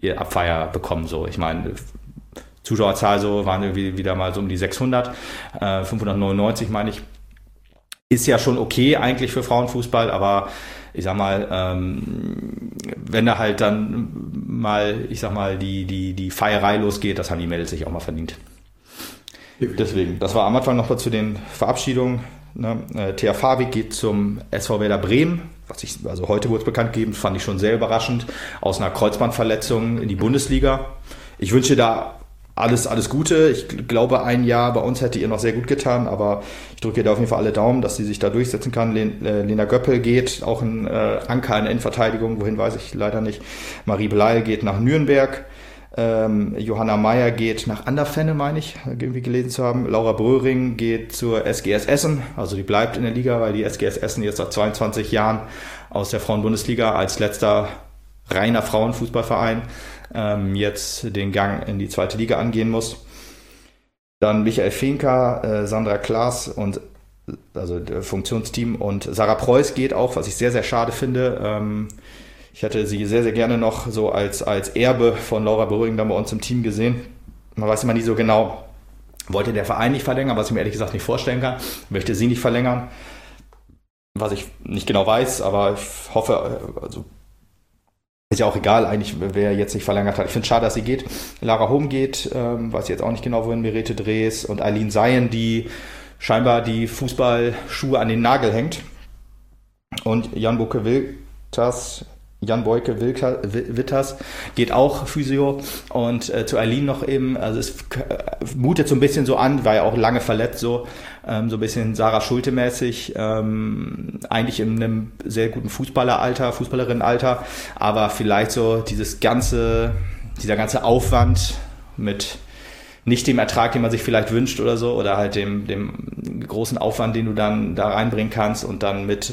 ihr Abfeier bekommen. So, ich meine, Zuschauerzahl so waren irgendwie wieder mal so um die 600, 599 meine ich. Ist ja schon okay eigentlich für Frauenfußball, aber ich sag mal, wenn da halt dann mal, ich sag mal, die Feierei losgeht, das haben die Mädels sich auch mal verdient. Deswegen, das war am Anfang noch mal zu den Verabschiedungen. Ne? Thea Fabik geht zum SV Werder Bremen, also heute wurde es bekannt gegeben, fand ich schon sehr überraschend, aus einer Kreuzbandverletzung in die Bundesliga. Ich wünsche da alles Gute. Ich glaube, ein Jahr bei uns hätte ihr noch sehr gut getan, aber ich drücke ihr da auf jeden Fall alle Daumen, dass sie sich da durchsetzen kann. Lena Göppel geht, auch ein Anker in der Innenverteidigung, wohin weiß ich leider nicht. Marie Bleil geht nach Nürnberg. Johanna Meyer geht nach Anderfenne, meine ich, irgendwie gelesen zu haben. Laura Bröhring geht zur SGS Essen, also die bleibt in der Liga, weil die SGS Essen jetzt seit 22 Jahren aus der Frauenbundesliga als letzter reiner Frauenfußballverein jetzt den Gang in die zweite Liga angehen muss. Dann Michael Finka, Sandra Klaas und also das Funktionsteam und Sarah Preuß geht auch, was ich sehr, sehr schade finde. Ich hätte sie sehr, sehr gerne noch so als Erbe von Laura Bröhring dann bei uns im Team gesehen. Man weiß immer nie so genau, wollte der Verein nicht verlängern, was ich mir ehrlich gesagt nicht vorstellen kann, möchte sie nicht verlängern, was ich nicht genau weiß, aber ich hoffe, also ist ja auch egal eigentlich, wer jetzt nicht verlängert hat. Ich finde es schade, dass sie geht. Lara Hohm geht, weiß ich jetzt auch nicht genau, wohin, Merete Drees und Eileen Seyen, die scheinbar die Fußballschuhe an den Nagel hängt. Und Jan Boyke Witters geht auch Physio und zu Eileen noch eben, also es mutet so ein bisschen so an, war ja auch lange verletzt, so ein bisschen Sarah Schulte-mäßig, eigentlich in einem sehr guten Fußballerinnenalter, aber vielleicht so dieser ganze Aufwand mit nicht dem Ertrag, den man sich vielleicht wünscht oder so, oder halt dem großen Aufwand, den du dann da reinbringen kannst und dann mit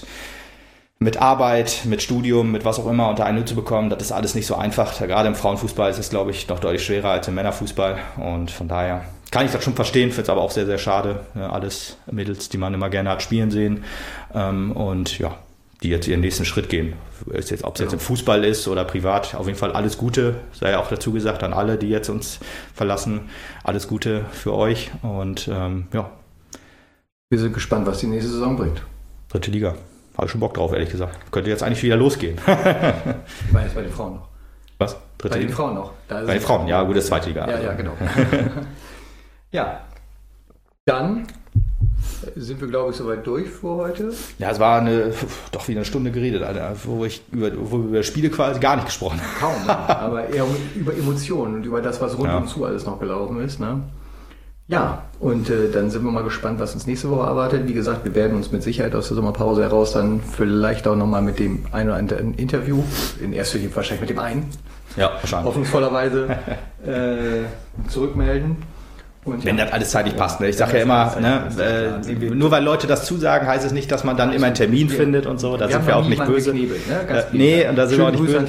Arbeit, mit Studium, mit was auch immer unter einen Hut zu bekommen, das ist alles nicht so einfach. Gerade im Frauenfußball ist es, glaube ich, noch deutlich schwerer als im Männerfußball. Und von daher kann ich das schon verstehen, finde es aber auch sehr, sehr schade. Ja, alles Mädels, die man immer gerne hat spielen sehen. Und ja, die jetzt ihren nächsten Schritt gehen. Ob es jetzt im Fußball ist oder privat, auf jeden Fall alles Gute. Sei ja auch dazu gesagt an alle, die jetzt uns verlassen. Alles Gute für euch. Und ja. Wir sind gespannt, was die nächste Saison bringt. 3. Liga. Habe ich schon Bock drauf, ehrlich gesagt. Könnte jetzt eigentlich wieder losgehen. Ich meine jetzt bei den Frauen noch. Was? Bei den Frauen noch. Bei den Frauen, ja, gut, das ist 2. Liga. Ja, genau. Ja, dann sind wir, glaube ich, soweit durch für heute. Ja, es war doch wieder eine Stunde geredet, Alter, wo wir über Spiele quasi gar nicht gesprochen haben. Kaum, aber eher über Emotionen und über das, was rundum alles noch gelaufen ist, ne? Ja, und dann sind wir mal gespannt, was uns nächste Woche erwartet. Wie gesagt, wir werden uns mit Sicherheit aus der Sommerpause heraus dann vielleicht auch nochmal mit dem einen oder anderen Interview, in erster Linie wahrscheinlich mit dem einen, ja, wahrscheinlich, hoffnungsvollerweise zurückmelden. Und wenn das alles zeitlich passt. Ne? Ich sage ja immer, nur weil Leute das zusagen, heißt es nicht, dass man dann immer einen Termin findet und so. Da sind wir auch nicht böse. Nee, und da sind wir auch nicht böse.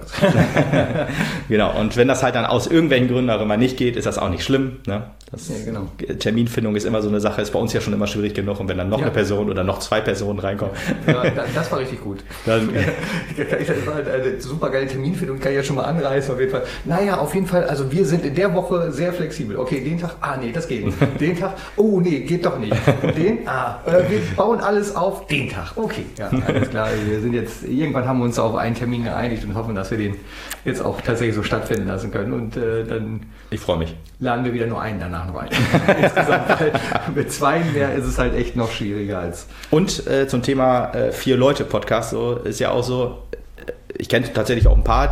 Genau, und wenn das halt dann aus irgendwelchen Gründen auch immer nicht geht, ist das auch nicht schlimm. Ne? Genau. Terminfindung ist immer so eine Sache, ist bei uns ja schon immer schwierig genug. Und wenn dann noch eine Person oder noch 2 Personen reinkommen. Ja, das war richtig gut. Das war halt eine super geile Terminfindung, kann ich ja schon mal anreißen. Auf jeden Fall. Naja, auf jeden Fall, also wir sind in der Woche sehr flexibel. Okay, den Tag, nee, das geht nicht. Den Tag, oh nee, geht doch nicht. Und wir bauen alles auf den Tag. Okay, ja, alles klar. Wir sind jetzt, irgendwann haben wir uns auf einen Termin geeinigt und hoffen, dass wir den jetzt auch tatsächlich so stattfinden lassen können. Und dann ich freue mich. Laden wir wieder nur einen danach noch ein. Insgesamt, weil mit 2 mehr ist es halt echt noch schwieriger als. Und zum Thema 4-Leute-Podcast, so ist ja auch so, ich kenne tatsächlich auch ein paar,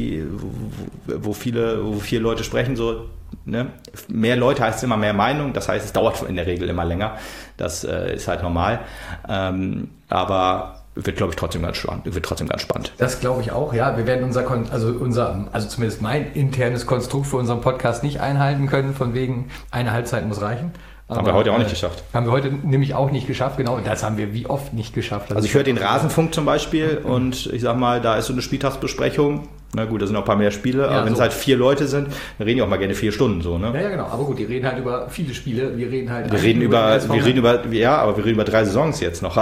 wo 4 Leute sprechen, so, ne? Mehr Leute heißt immer mehr Meinung, das heißt, es dauert in der Regel immer länger. Das ist halt normal. Aber wird, glaube ich, trotzdem ganz spannend. Das glaube ich auch, ja. Wir werden also zumindest mein internes Konstrukt für unseren Podcast nicht einhalten können, von wegen eine Halbzeit muss reichen. Haben wir heute auch nicht geschafft. Haben wir heute nämlich auch nicht geschafft, genau. Und das haben wir wie oft nicht geschafft. Also ich höre den Rasenfunk zum Beispiel und ich sag mal, da ist so eine Spieltagsbesprechung. Na gut, da sind auch ein paar mehr Spiele, aber wenn es halt 4 Leute sind, dann reden die auch mal gerne 4 Stunden so, ne? Ja, genau. Aber gut, die reden halt über viele Spiele. Wir reden halt wir reden über 3 Saisons jetzt noch.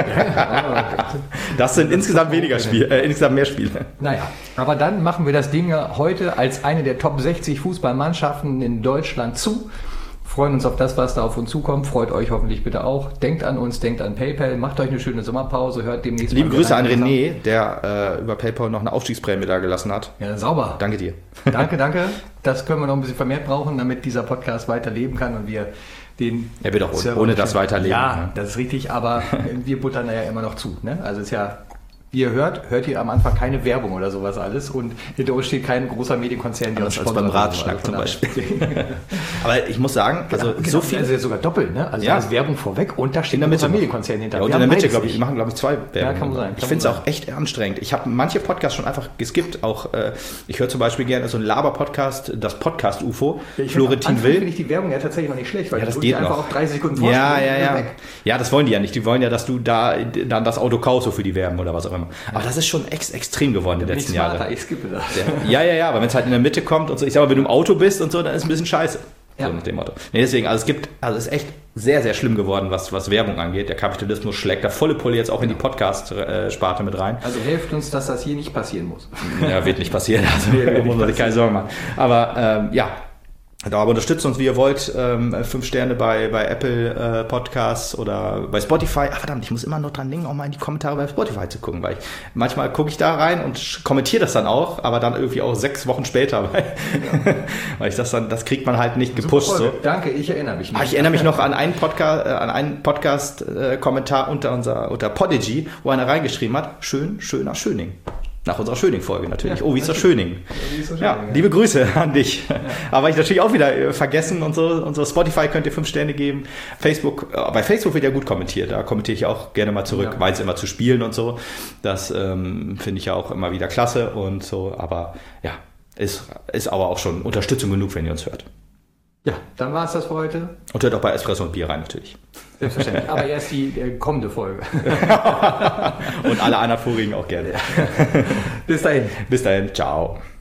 Das sind insgesamt weniger Spiele, insgesamt mehr Spiele. Naja, aber dann machen wir das Ding heute als eine der Top 60 Fußballmannschaften in Deutschland zu. Freuen uns auf das, was da auf uns zukommt. Freut euch hoffentlich bitte auch. Denkt an uns, denkt an PayPal. Macht euch eine schöne Sommerpause. Hört demnächst Liebe Grüße an René, der über PayPal noch eine Aufstiegsprämie da gelassen hat. Ja, sauber. Danke dir. Danke. Das können wir noch ein bisschen vermehrt brauchen, damit dieser Podcast weiterleben kann und wir den... Er wird auch ohne das weiterleben. Ja, ne? Das ist richtig, aber wir buttern da ja immer noch zu. Ne? Also ist ja... Wie ihr hört ihr am Anfang keine Werbung oder sowas alles und hinter uns steht kein großer Medienkonzern, der uns sponsert. Beim Ratschlag zum Beispiel. Aber ich muss sagen, also so viel... Also sogar doppelt, ne? Also da ist Werbung vorweg und da steht ein großer Medienkonzern hinter. Ja, und in der Mitte, glaube ich, die machen, 2 Werbung. Ja, kann sein. Ich finde es auch echt anstrengend. Ich habe manche Podcasts schon einfach geskippt. Auch, ich höre zum Beispiel gerne so einen Laber-Podcast, das Podcast-UFO. Florentin Will. Finde ich die Werbung ja tatsächlich noch nicht schlecht, weil das geht einfach noch. Auf 30 Sekunden vorstellen. Ja, das wollen die ja nicht. Die wollen ja, dass du da dann das Auto kaufst, so für die Werben oder was auch immer. Aber das ist schon extrem geworden in den letzten Jahren. Ich skippe das. Ja, aber wenn es halt in der Mitte kommt und so, ich sag mal, wenn du im Auto bist und so, dann ist es ein bisschen scheiße. Ja. So mit dem Motto. Nee, deswegen, es ist echt sehr, sehr schlimm geworden, was Werbung angeht. Der Kapitalismus schlägt da volle Pulle jetzt auch in die Podcast-Sparte mit rein. Also helft uns, dass das hier nicht passieren muss. Ja, wird nicht passieren. Also muss man sich keine Sorgen machen. Aber da unterstützt uns, wie ihr wollt. 5 Sterne bei Apple Podcasts oder bei Spotify. Ach verdammt, ich muss immer noch dran denken, auch mal in die Kommentare bei Spotify zu gucken, weil manchmal gucke ich da rein und kommentiere das dann auch, aber dann irgendwie auch 6 Wochen später, weil ich das kriegt man halt nicht gepusht. So. Danke, ich erinnere mich nicht. Ich erinnere mich noch an einen Podcast-Kommentar unter Podigy, wo einer reingeschrieben hat, schöner Schöning. Nach unserer Schöning-Folge natürlich. Wie ist das Schöning? Liebe Grüße an dich. Ja. Aber ich natürlich auch wieder vergessen und so. Unser Spotify könnt ihr 5 Sterne geben. Bei Facebook wird ja gut kommentiert. Da kommentiere ich auch gerne mal zurück, weil es immer zu spielen und so. Das finde ich ja auch immer wieder klasse und so. Aber ja, ist aber auch schon Unterstützung genug, wenn ihr uns hört. Ja, dann war es das für heute. Und hört auch bei Espresso und Bier rein natürlich. Selbstverständlich. Aber erst die kommende Folge. Und alle anderen vorigen auch gerne. Bis dahin. Bis dahin. Ciao.